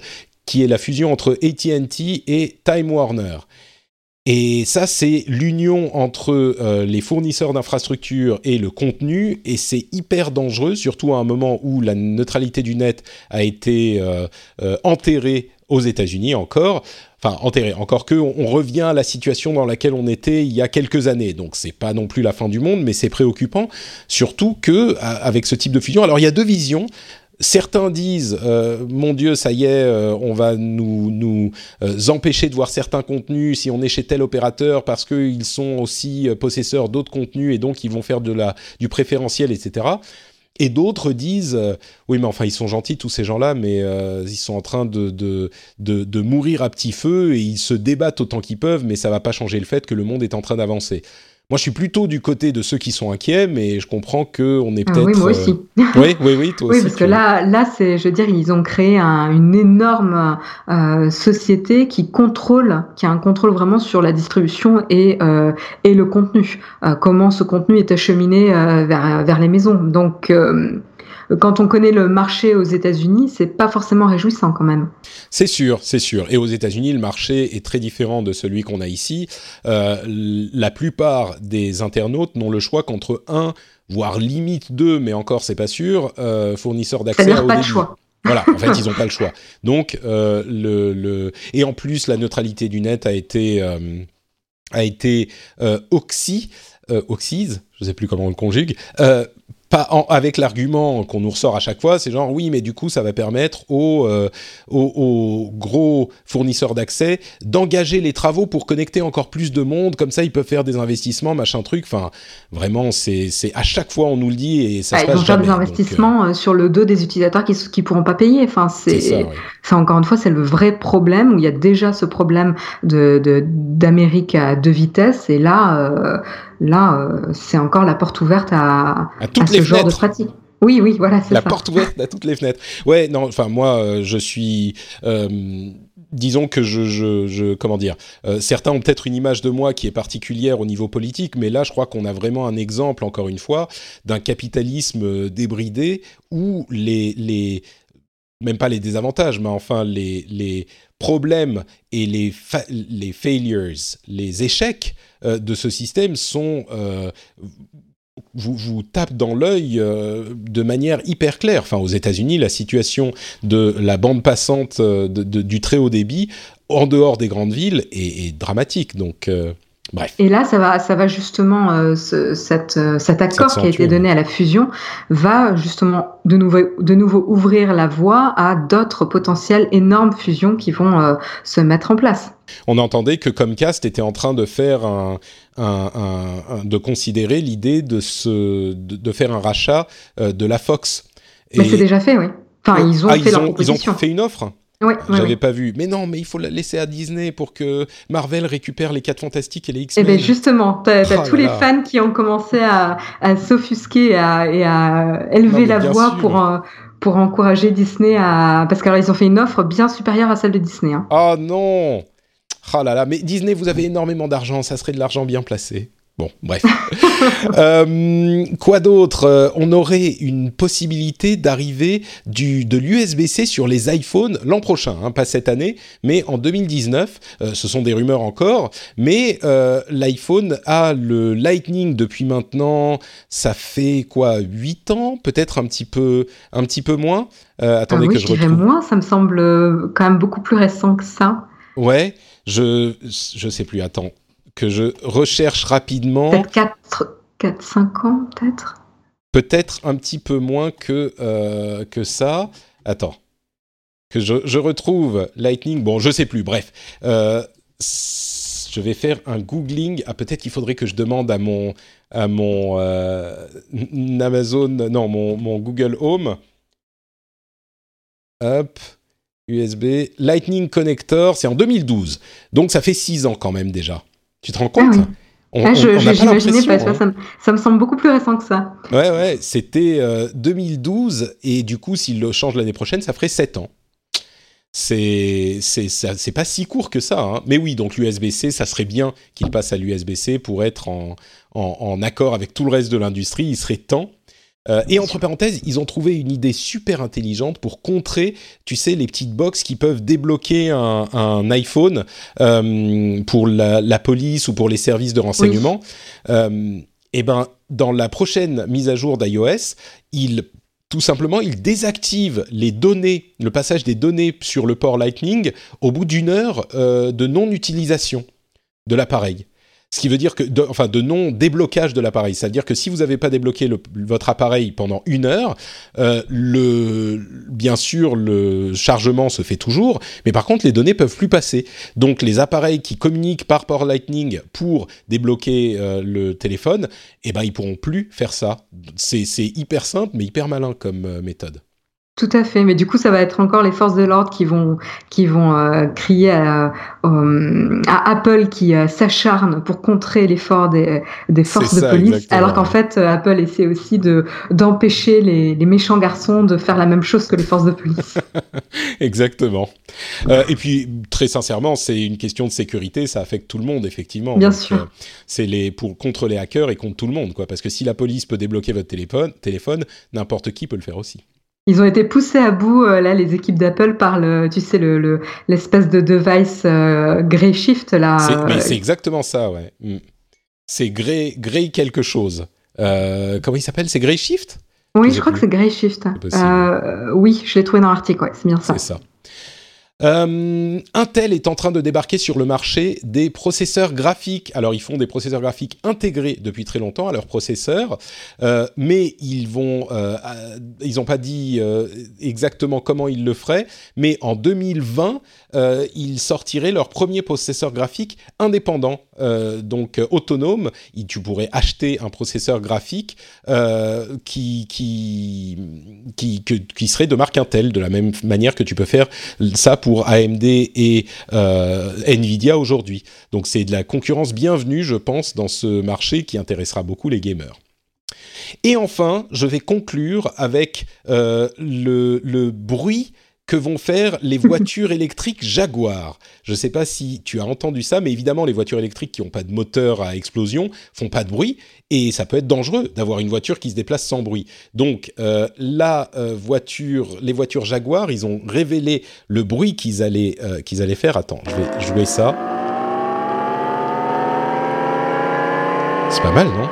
qui est la fusion entre AT&T et Time Warner. Et ça, c'est l'union entre les fournisseurs d'infrastructures et le contenu, et c'est hyper dangereux, surtout à un moment où la neutralité du net a été enterrée aux États-Unis encore. Enfin, enterrée, encore que on revient à la situation dans laquelle on était il y a quelques années. Donc, c'est pas non plus la fin du monde, mais c'est préoccupant, surtout que avec ce type de fusion. Alors, il y a deux visions. Certains disent mon Dieu, ça y est, on va nous empêcher de voir certains contenus si on est chez tel opérateur parce qu'ils sont aussi possesseurs d'autres contenus et donc ils vont faire du préférentiel, etc. Et d'autres disent oui, mais enfin ils sont gentils tous ces gens-là, mais ils sont en train de mourir à petit feu et ils se débattent autant qu'ils peuvent, mais ça va pas changer le fait que le monde est en train d'avancer. Moi, je suis plutôt du côté de ceux qui sont inquiets, mais je comprends qu'on est peut-être... Oui, moi aussi. Oui, toi aussi. Oui, parce que là, c'est, je veux dire, ils ont créé une énorme société qui a un contrôle vraiment sur la distribution et le contenu. Comment ce contenu est acheminé vers les maisons. Donc, quand on connaît le marché aux États-Unis, c'est pas forcément réjouissant quand même. C'est sûr. Et aux États-Unis, le marché est très différent de celui qu'on a ici. La plupart des internautes n'ont le choix qu'entre un, voire limite deux, mais encore c'est pas sûr, fournisseurs d'accès C'est-à-dire à haut pas de débit. choix. Voilà, en fait, ils n'ont pas le choix. Donc, et en plus, la neutralité du net a été oxyse, je ne sais plus comment on le conjugue, avec l'argument qu'on nous ressort à chaque fois, c'est genre oui, mais du coup ça va permettre aux gros fournisseurs d'accès d'engager les travaux pour connecter encore plus de monde, comme ça ils peuvent faire des investissements, machin truc. Enfin, vraiment, c'est à chaque fois on nous le dit et ça se passe jamais. Ils vont faire des investissements sur le dos des utilisateurs qui pourront pas payer. Enfin, c'est ça, oui. Enfin, encore une fois, c'est le vrai problème où il y a déjà ce problème d'Amérique à deux vitesses et là, c'est encore la porte ouverte à ce genre de pratique. Oui, voilà, c'est ça. La porte ouverte à toutes les fenêtres. Ouais, non, enfin, moi, je suis... disons que comment dire, certains ont peut-être une image de moi qui est particulière au niveau politique, mais là, je crois qu'on a vraiment un exemple, encore une fois, d'un capitalisme débridé où même pas les désavantages, mais enfin les problèmes et les failures, les échecs de ce système vous tapent dans l'œil de manière hyper claire. Enfin, aux États-Unis, la situation de la bande passante du très haut débit en dehors des grandes villes est dramatique. Donc, bref. Et là, ça va justement, cet accord qui a été donné à la fusion va justement de nouveau ouvrir la voie à d'autres potentielles énormes fusions qui vont se mettre en place. On entendait que Comcast était en train de faire de considérer l'idée de faire un rachat de la Fox. Mais c'est déjà fait, oui. Enfin, ils ont fait leur proposition. Ils ont fait une offre ? Oui, J'avais pas vu. Mais non, mais il faut la laisser à Disney pour que Marvel récupère les 4 Fantastiques et les X-Men. Eh bien justement, t'as tous les fans qui ont commencé à s'offusquer et à élever la voix pour encourager Disney parce qu'ils ont fait une offre bien supérieure à celle de Disney. Hein. Oh non! Ah là là, mais Disney, vous avez énormément d'argent, ça serait de l'argent bien placé. Bon, bref. Quoi d'autre ? On aurait une possibilité d'arriver de l'USB-C sur les iPhones l'an prochain, hein, pas cette année, mais en 2019. Ce sont des rumeurs encore, mais l'iPhone a le Lightning depuis maintenant, ça fait quoi, 8 ans ? Peut-être un petit peu moins. Attendez que je retrouve. Moins, ça me semble quand même beaucoup plus récent que ça. Ouais, je sais plus, attends. Que je recherche rapidement. Peut-être 4-5 ans, peut-être. Peut-être un petit peu moins que ça. Attends. Que je retrouve Lightning. Bon, je sais plus, bref. Je vais faire un googling. Ah, peut-être qu'il faudrait que je demande à mon Amazon... Non, mon Google Home. Hop. USB. Lightning Connector, c'est en 2012. Donc, ça fait 6 ans quand même déjà. Tu te rends compte ? Ah oui. J'imaginais pas, ça me semble beaucoup plus récent que ça. Ouais, c'était 2012, et du coup, s'il le change l'année prochaine, ça ferait 7 ans. C'est pas si court que ça, hein. Mais oui, donc l'USB-C, ça serait bien qu'il passe à l'USB-C pour être en accord avec tout le reste de l'industrie, il serait temps. Et entre parenthèses, ils ont trouvé une idée super intelligente pour contrer, tu sais, les petites box qui peuvent débloquer un iPhone pour la police ou pour les services de renseignement. Et ben, dans la prochaine mise à jour d'iOS, tout simplement, il désactive les données, le passage des données sur le port Lightning au bout d'une heure de non-utilisation de l'appareil. Ce qui veut dire de non-déblocage de l'appareil. C'est-à-dire que si vous n'avez pas débloqué votre appareil pendant une heure, bien sûr, le chargement se fait toujours, mais par contre, les données peuvent plus passer. Donc, les appareils qui communiquent par port Lightning pour débloquer le téléphone, eh ben, ils pourront plus faire ça. C'est hyper simple, mais hyper malin comme méthode. Tout à fait, mais du coup, ça va être encore les forces de l'ordre qui vont crier à Apple qui s'acharne pour contrer l'effort des forces de police, exactement. Alors qu'en fait, Apple essaie aussi d'empêcher les méchants garçons de faire la même chose que les forces de police. Exactement. Et puis, très sincèrement, c'est une question de sécurité, ça affecte tout le monde, effectivement. Bien sûr. C'est contre les hackers et contre tout le monde, quoi. Parce que si la police peut débloquer votre téléphone, n'importe qui peut le faire aussi. Ils ont été poussés à bout, là, les équipes d'Apple, par tu sais, l'espèce de device Grayshift, là. Mais c'est exactement ça, ouais. C'est Gray quelque chose. Comment il s'appelle ? C'est Grayshift ? Oui, je crois que c'est Grayshift. Oui, je l'ai trouvé dans l'article, ouais, c'est bien ça. C'est ça. Intel est en train de débarquer sur le marché des processeurs graphiques. Alors, ils font des processeurs graphiques intégrés depuis très longtemps à leurs processeurs, mais ils n'ont pas dit exactement comment ils le feraient. Mais en 2020, ils sortiraient leur premier processeur graphique indépendant, donc autonome. Tu pourrais acheter un processeur graphique qui serait de marque Intel, de la même manière que tu peux faire ça pour AMD et Nvidia aujourd'hui. Donc c'est de la concurrence bienvenue, je pense, dans ce marché qui intéressera beaucoup les gamers. Et enfin, je vais conclure avec le bruit que vont faire les voitures électriques Jaguar. Je ne sais pas si tu as entendu ça, mais évidemment, les voitures électriques qui n'ont pas de moteur à explosion font pas de bruit, et ça peut être dangereux d'avoir une voiture qui se déplace sans bruit. Donc, les voitures Jaguar, ils ont révélé le bruit qu'ils allaient faire. Attends, je vais jouer ça. C'est pas mal, non ?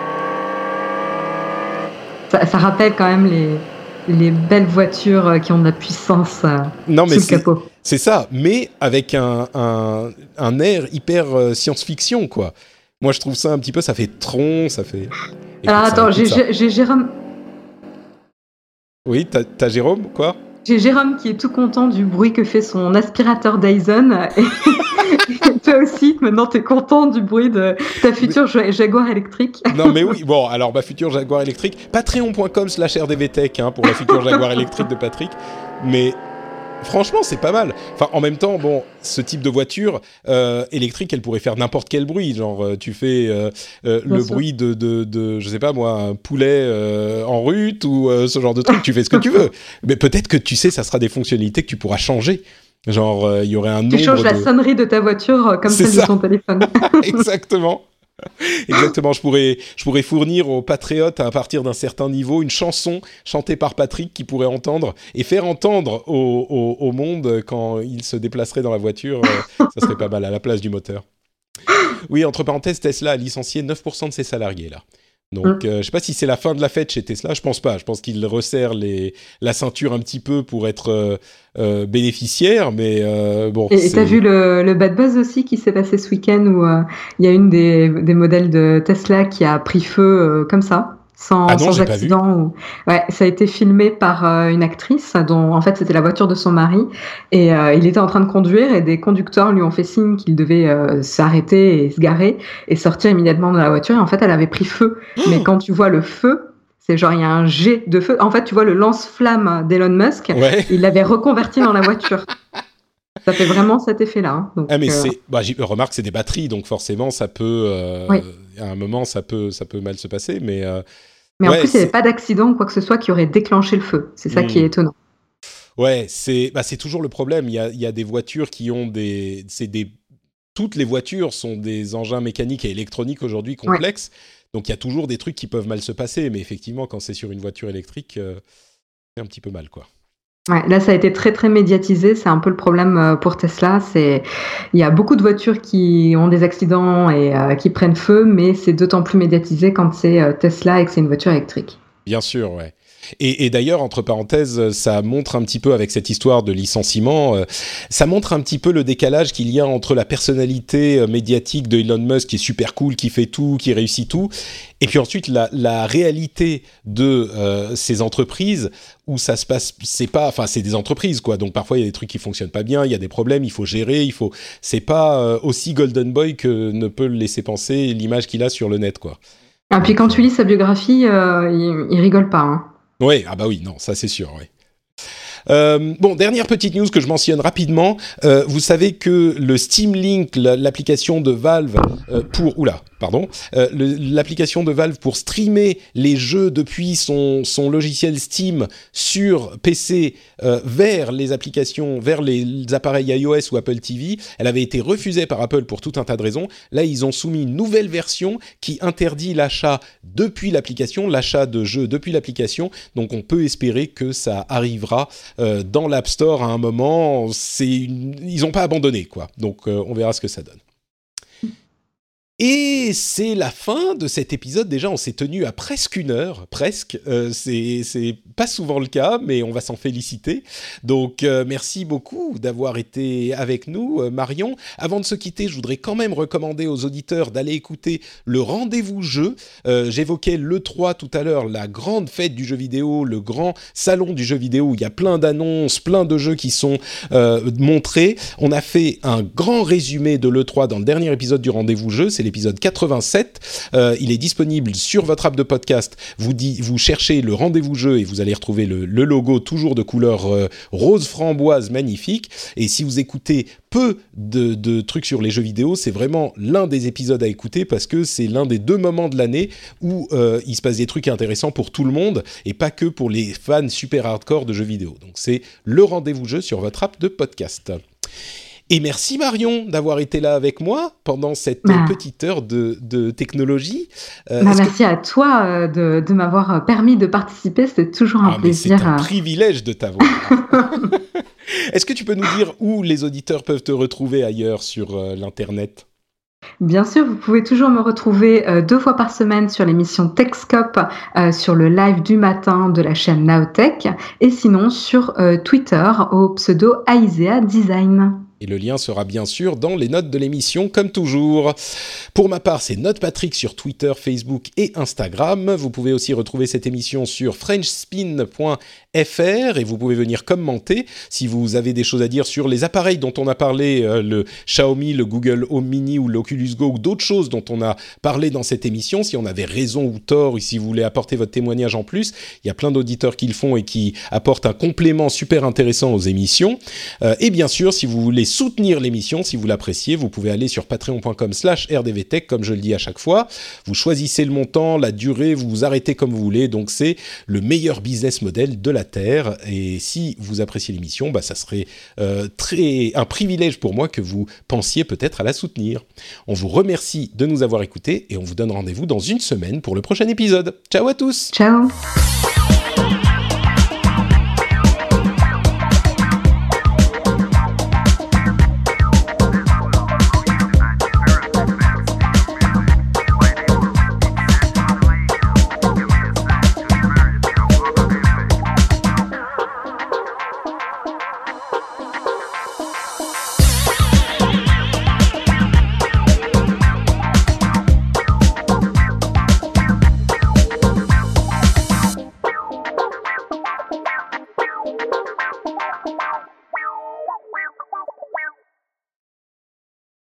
Ça rappelle quand même les belles voitures qui ont de la puissance sous le capot. C'est ça, mais avec un air hyper science-fiction, quoi. Moi, je trouve ça un petit peu, ça fait tronc, ça fait... Alors, attends, j'ai Jérôme... Oui, t'as Jérôme, quoi ? J'ai Jérôme qui est tout content du bruit que fait son aspirateur Dyson. Et toi aussi, maintenant, t'es content du bruit de ta future Jaguar électrique. Non, mais oui. Bon, alors, ma future Jaguar électrique, patreon.com/rdvtech pour la future Jaguar électrique de Patrick. Mais franchement, c'est pas mal. Enfin, en même temps, bon, ce type de voiture électrique, elle pourrait faire n'importe quel bruit. Genre, tu fais le bruit de, je sais pas moi, un poulet en rut ou ce genre de truc. Tu fais ce que tu veux. Mais peut-être que tu sais, ça sera des fonctionnalités que tu pourras changer. Genre, il y aurait un nombre. Tu changes la sonnerie de ta voiture comme celle de ton téléphone. Exactement. Exactement, je pourrais fournir aux patriotes à partir d'un certain niveau une chanson chantée par Patrick qui pourrait entendre et faire entendre au monde quand il se déplacerait dans la voiture. Ça serait pas mal à la place du moteur. Oui, entre parenthèses, Tesla a licencié 9% de ses salariés là. Donc, je sais pas si c'est la fin de la fête chez Tesla. Je pense pas. Je pense qu'ils resserrent la ceinture un petit peu pour être bénéficiaire, mais bon. Et t'as vu le bad buzz aussi qui s'est passé ce week-end où il y a une des modèles de Tesla qui a pris feu comme ça. Sans accident. Ouais, ça a été filmé par une actrice dont en fait c'était la voiture de son mari et il était en train de conduire et des conducteurs lui ont fait signe qu'il devait s'arrêter et se garer et sortir immédiatement de la voiture et en fait elle avait pris feu. Mais quand tu vois le feu, c'est genre il y a un jet de feu. En fait, tu vois le lance-flamme d'Elon Musk, il l'avait reconverti dans la voiture. Ça fait vraiment cet effet-là. Hein. Donc, mais remarque, c'est des batteries, donc forcément, ça peut, à un moment, ça peut mal se passer, mais en plus, il n'y avait pas d'accident ou quoi que ce soit qui aurait déclenché le feu. C'est ça qui est étonnant. Ouais, c'est toujours le problème. Il y a des voitures qui ont toutes les voitures sont des engins mécaniques et électroniques aujourd'hui complexes. Ouais. Donc il y a toujours des trucs qui peuvent mal se passer, mais effectivement, quand c'est sur une voiture électrique, c'est un petit peu mal, quoi. Ouais, là, ça a été très très médiatisé. C'est un peu le problème pour Tesla. Il y a beaucoup de voitures qui ont des accidents et qui prennent feu, mais c'est d'autant plus médiatisé quand c'est Tesla et que c'est une voiture électrique. Bien sûr, ouais. Et d'ailleurs, entre parenthèses, ça montre un petit peu, avec cette histoire de licenciement, ça montre un petit peu le décalage qu'il y a entre la personnalité médiatique de Elon Musk, qui est super cool, qui fait tout, qui réussit tout, et puis ensuite la réalité de ces entreprises où ça se passe, c'est des entreprises, quoi. Donc parfois il y a des trucs qui fonctionnent pas bien, il y a des problèmes, il faut gérer, c'est pas aussi Golden Boy que ne peut le laisser penser l'image qu'il a sur le net, quoi. Et puis quand tu lis sa biographie, il rigole pas, hein. Oui, ah bah oui, non, ça c'est sûr, oui. Bon, dernière petite news que je mentionne rapidement. Vous savez que le Steam Link, l'application de Valve l'application de Valve pour streamer les jeux depuis son logiciel Steam sur PC vers les applications, vers les appareils iOS ou Apple TV, elle avait été refusée par Apple pour tout un tas de raisons. Là, ils ont soumis une nouvelle version qui interdit l'achat depuis l'application, l'achat de jeux depuis l'application. Donc, on peut espérer que ça arrivera dans l'App Store à un moment. Ils n'ont pas abandonné, quoi. Donc, on verra ce que ça donne. Et c'est la fin de cet épisode. Déjà, on s'est tenu à presque 1 heure, presque. C'est pas souvent le cas, mais on va s'en féliciter. Donc, merci beaucoup d'avoir été avec nous, Marion. Avant de se quitter, je voudrais quand même recommander aux auditeurs d'aller écouter le rendez-vous jeu. J'évoquais l'E3 tout à l'heure, la grande fête du jeu vidéo, le grand salon du jeu vidéo où il y a plein d'annonces, plein de jeux qui sont montrés. On a fait un grand résumé de l'E3 dans le dernier épisode du rendez-vous jeu. C'est l'épisode 87. Il est disponible sur votre app de podcast. Vous cherchez le rendez-vous jeu et vous allez retrouver le logo toujours de couleur rose framboise magnifique. Et si vous écoutez peu de trucs sur les jeux vidéo, c'est vraiment l'un des épisodes à écouter parce que c'est l'un des 2 moments de l'année où il se passe des trucs intéressants pour tout le monde et pas que pour les fans super hardcore de jeux vidéo. Donc c'est le rendez-vous jeu sur votre app de podcast. Et merci Marion d'avoir été là avec moi pendant cette petite heure de technologie. Merci à toi de m'avoir permis de participer, c'était toujours un plaisir. C'est un privilège de t'avoir. Est-ce que tu peux nous dire où les auditeurs peuvent te retrouver ailleurs sur l'internet ? Bien sûr, vous pouvez toujours me retrouver 2 fois par semaine sur l'émission Techscope, sur le live du matin de la chaîne Nowtech, et sinon sur Twitter au pseudo Aisea Design. Et le lien sera bien sûr dans les notes de l'émission, comme toujours. Pour ma part, c'est NotePatrick sur Twitter, Facebook et Instagram. Vous pouvez aussi retrouver cette émission sur frenchspin.fr et vous pouvez venir commenter si vous avez des choses à dire sur les appareils dont on a parlé, le Xiaomi, le Google Home Mini ou l'Oculus Go ou d'autres choses dont on a parlé dans cette émission. Si on avait raison ou tort ou si vous voulez apporter votre témoignage en plus, il y a plein d'auditeurs qui le font et qui apportent un complément super intéressant aux émissions. Et bien sûr, si vous voulez soutenir l'émission, si vous l'appréciez, vous pouvez aller sur patreon.com/rdvtech, comme je le dis à chaque fois. Vous choisissez le montant, la durée, vous vous arrêtez comme vous voulez. Donc, c'est le meilleur business model de la Terre. Et si vous appréciez l'émission, ça serait un privilège pour moi que vous pensiez peut-être à la soutenir. On vous remercie de nous avoir écoutés et on vous donne rendez-vous dans 1 semaine pour le prochain épisode. Ciao à tous! Ciao!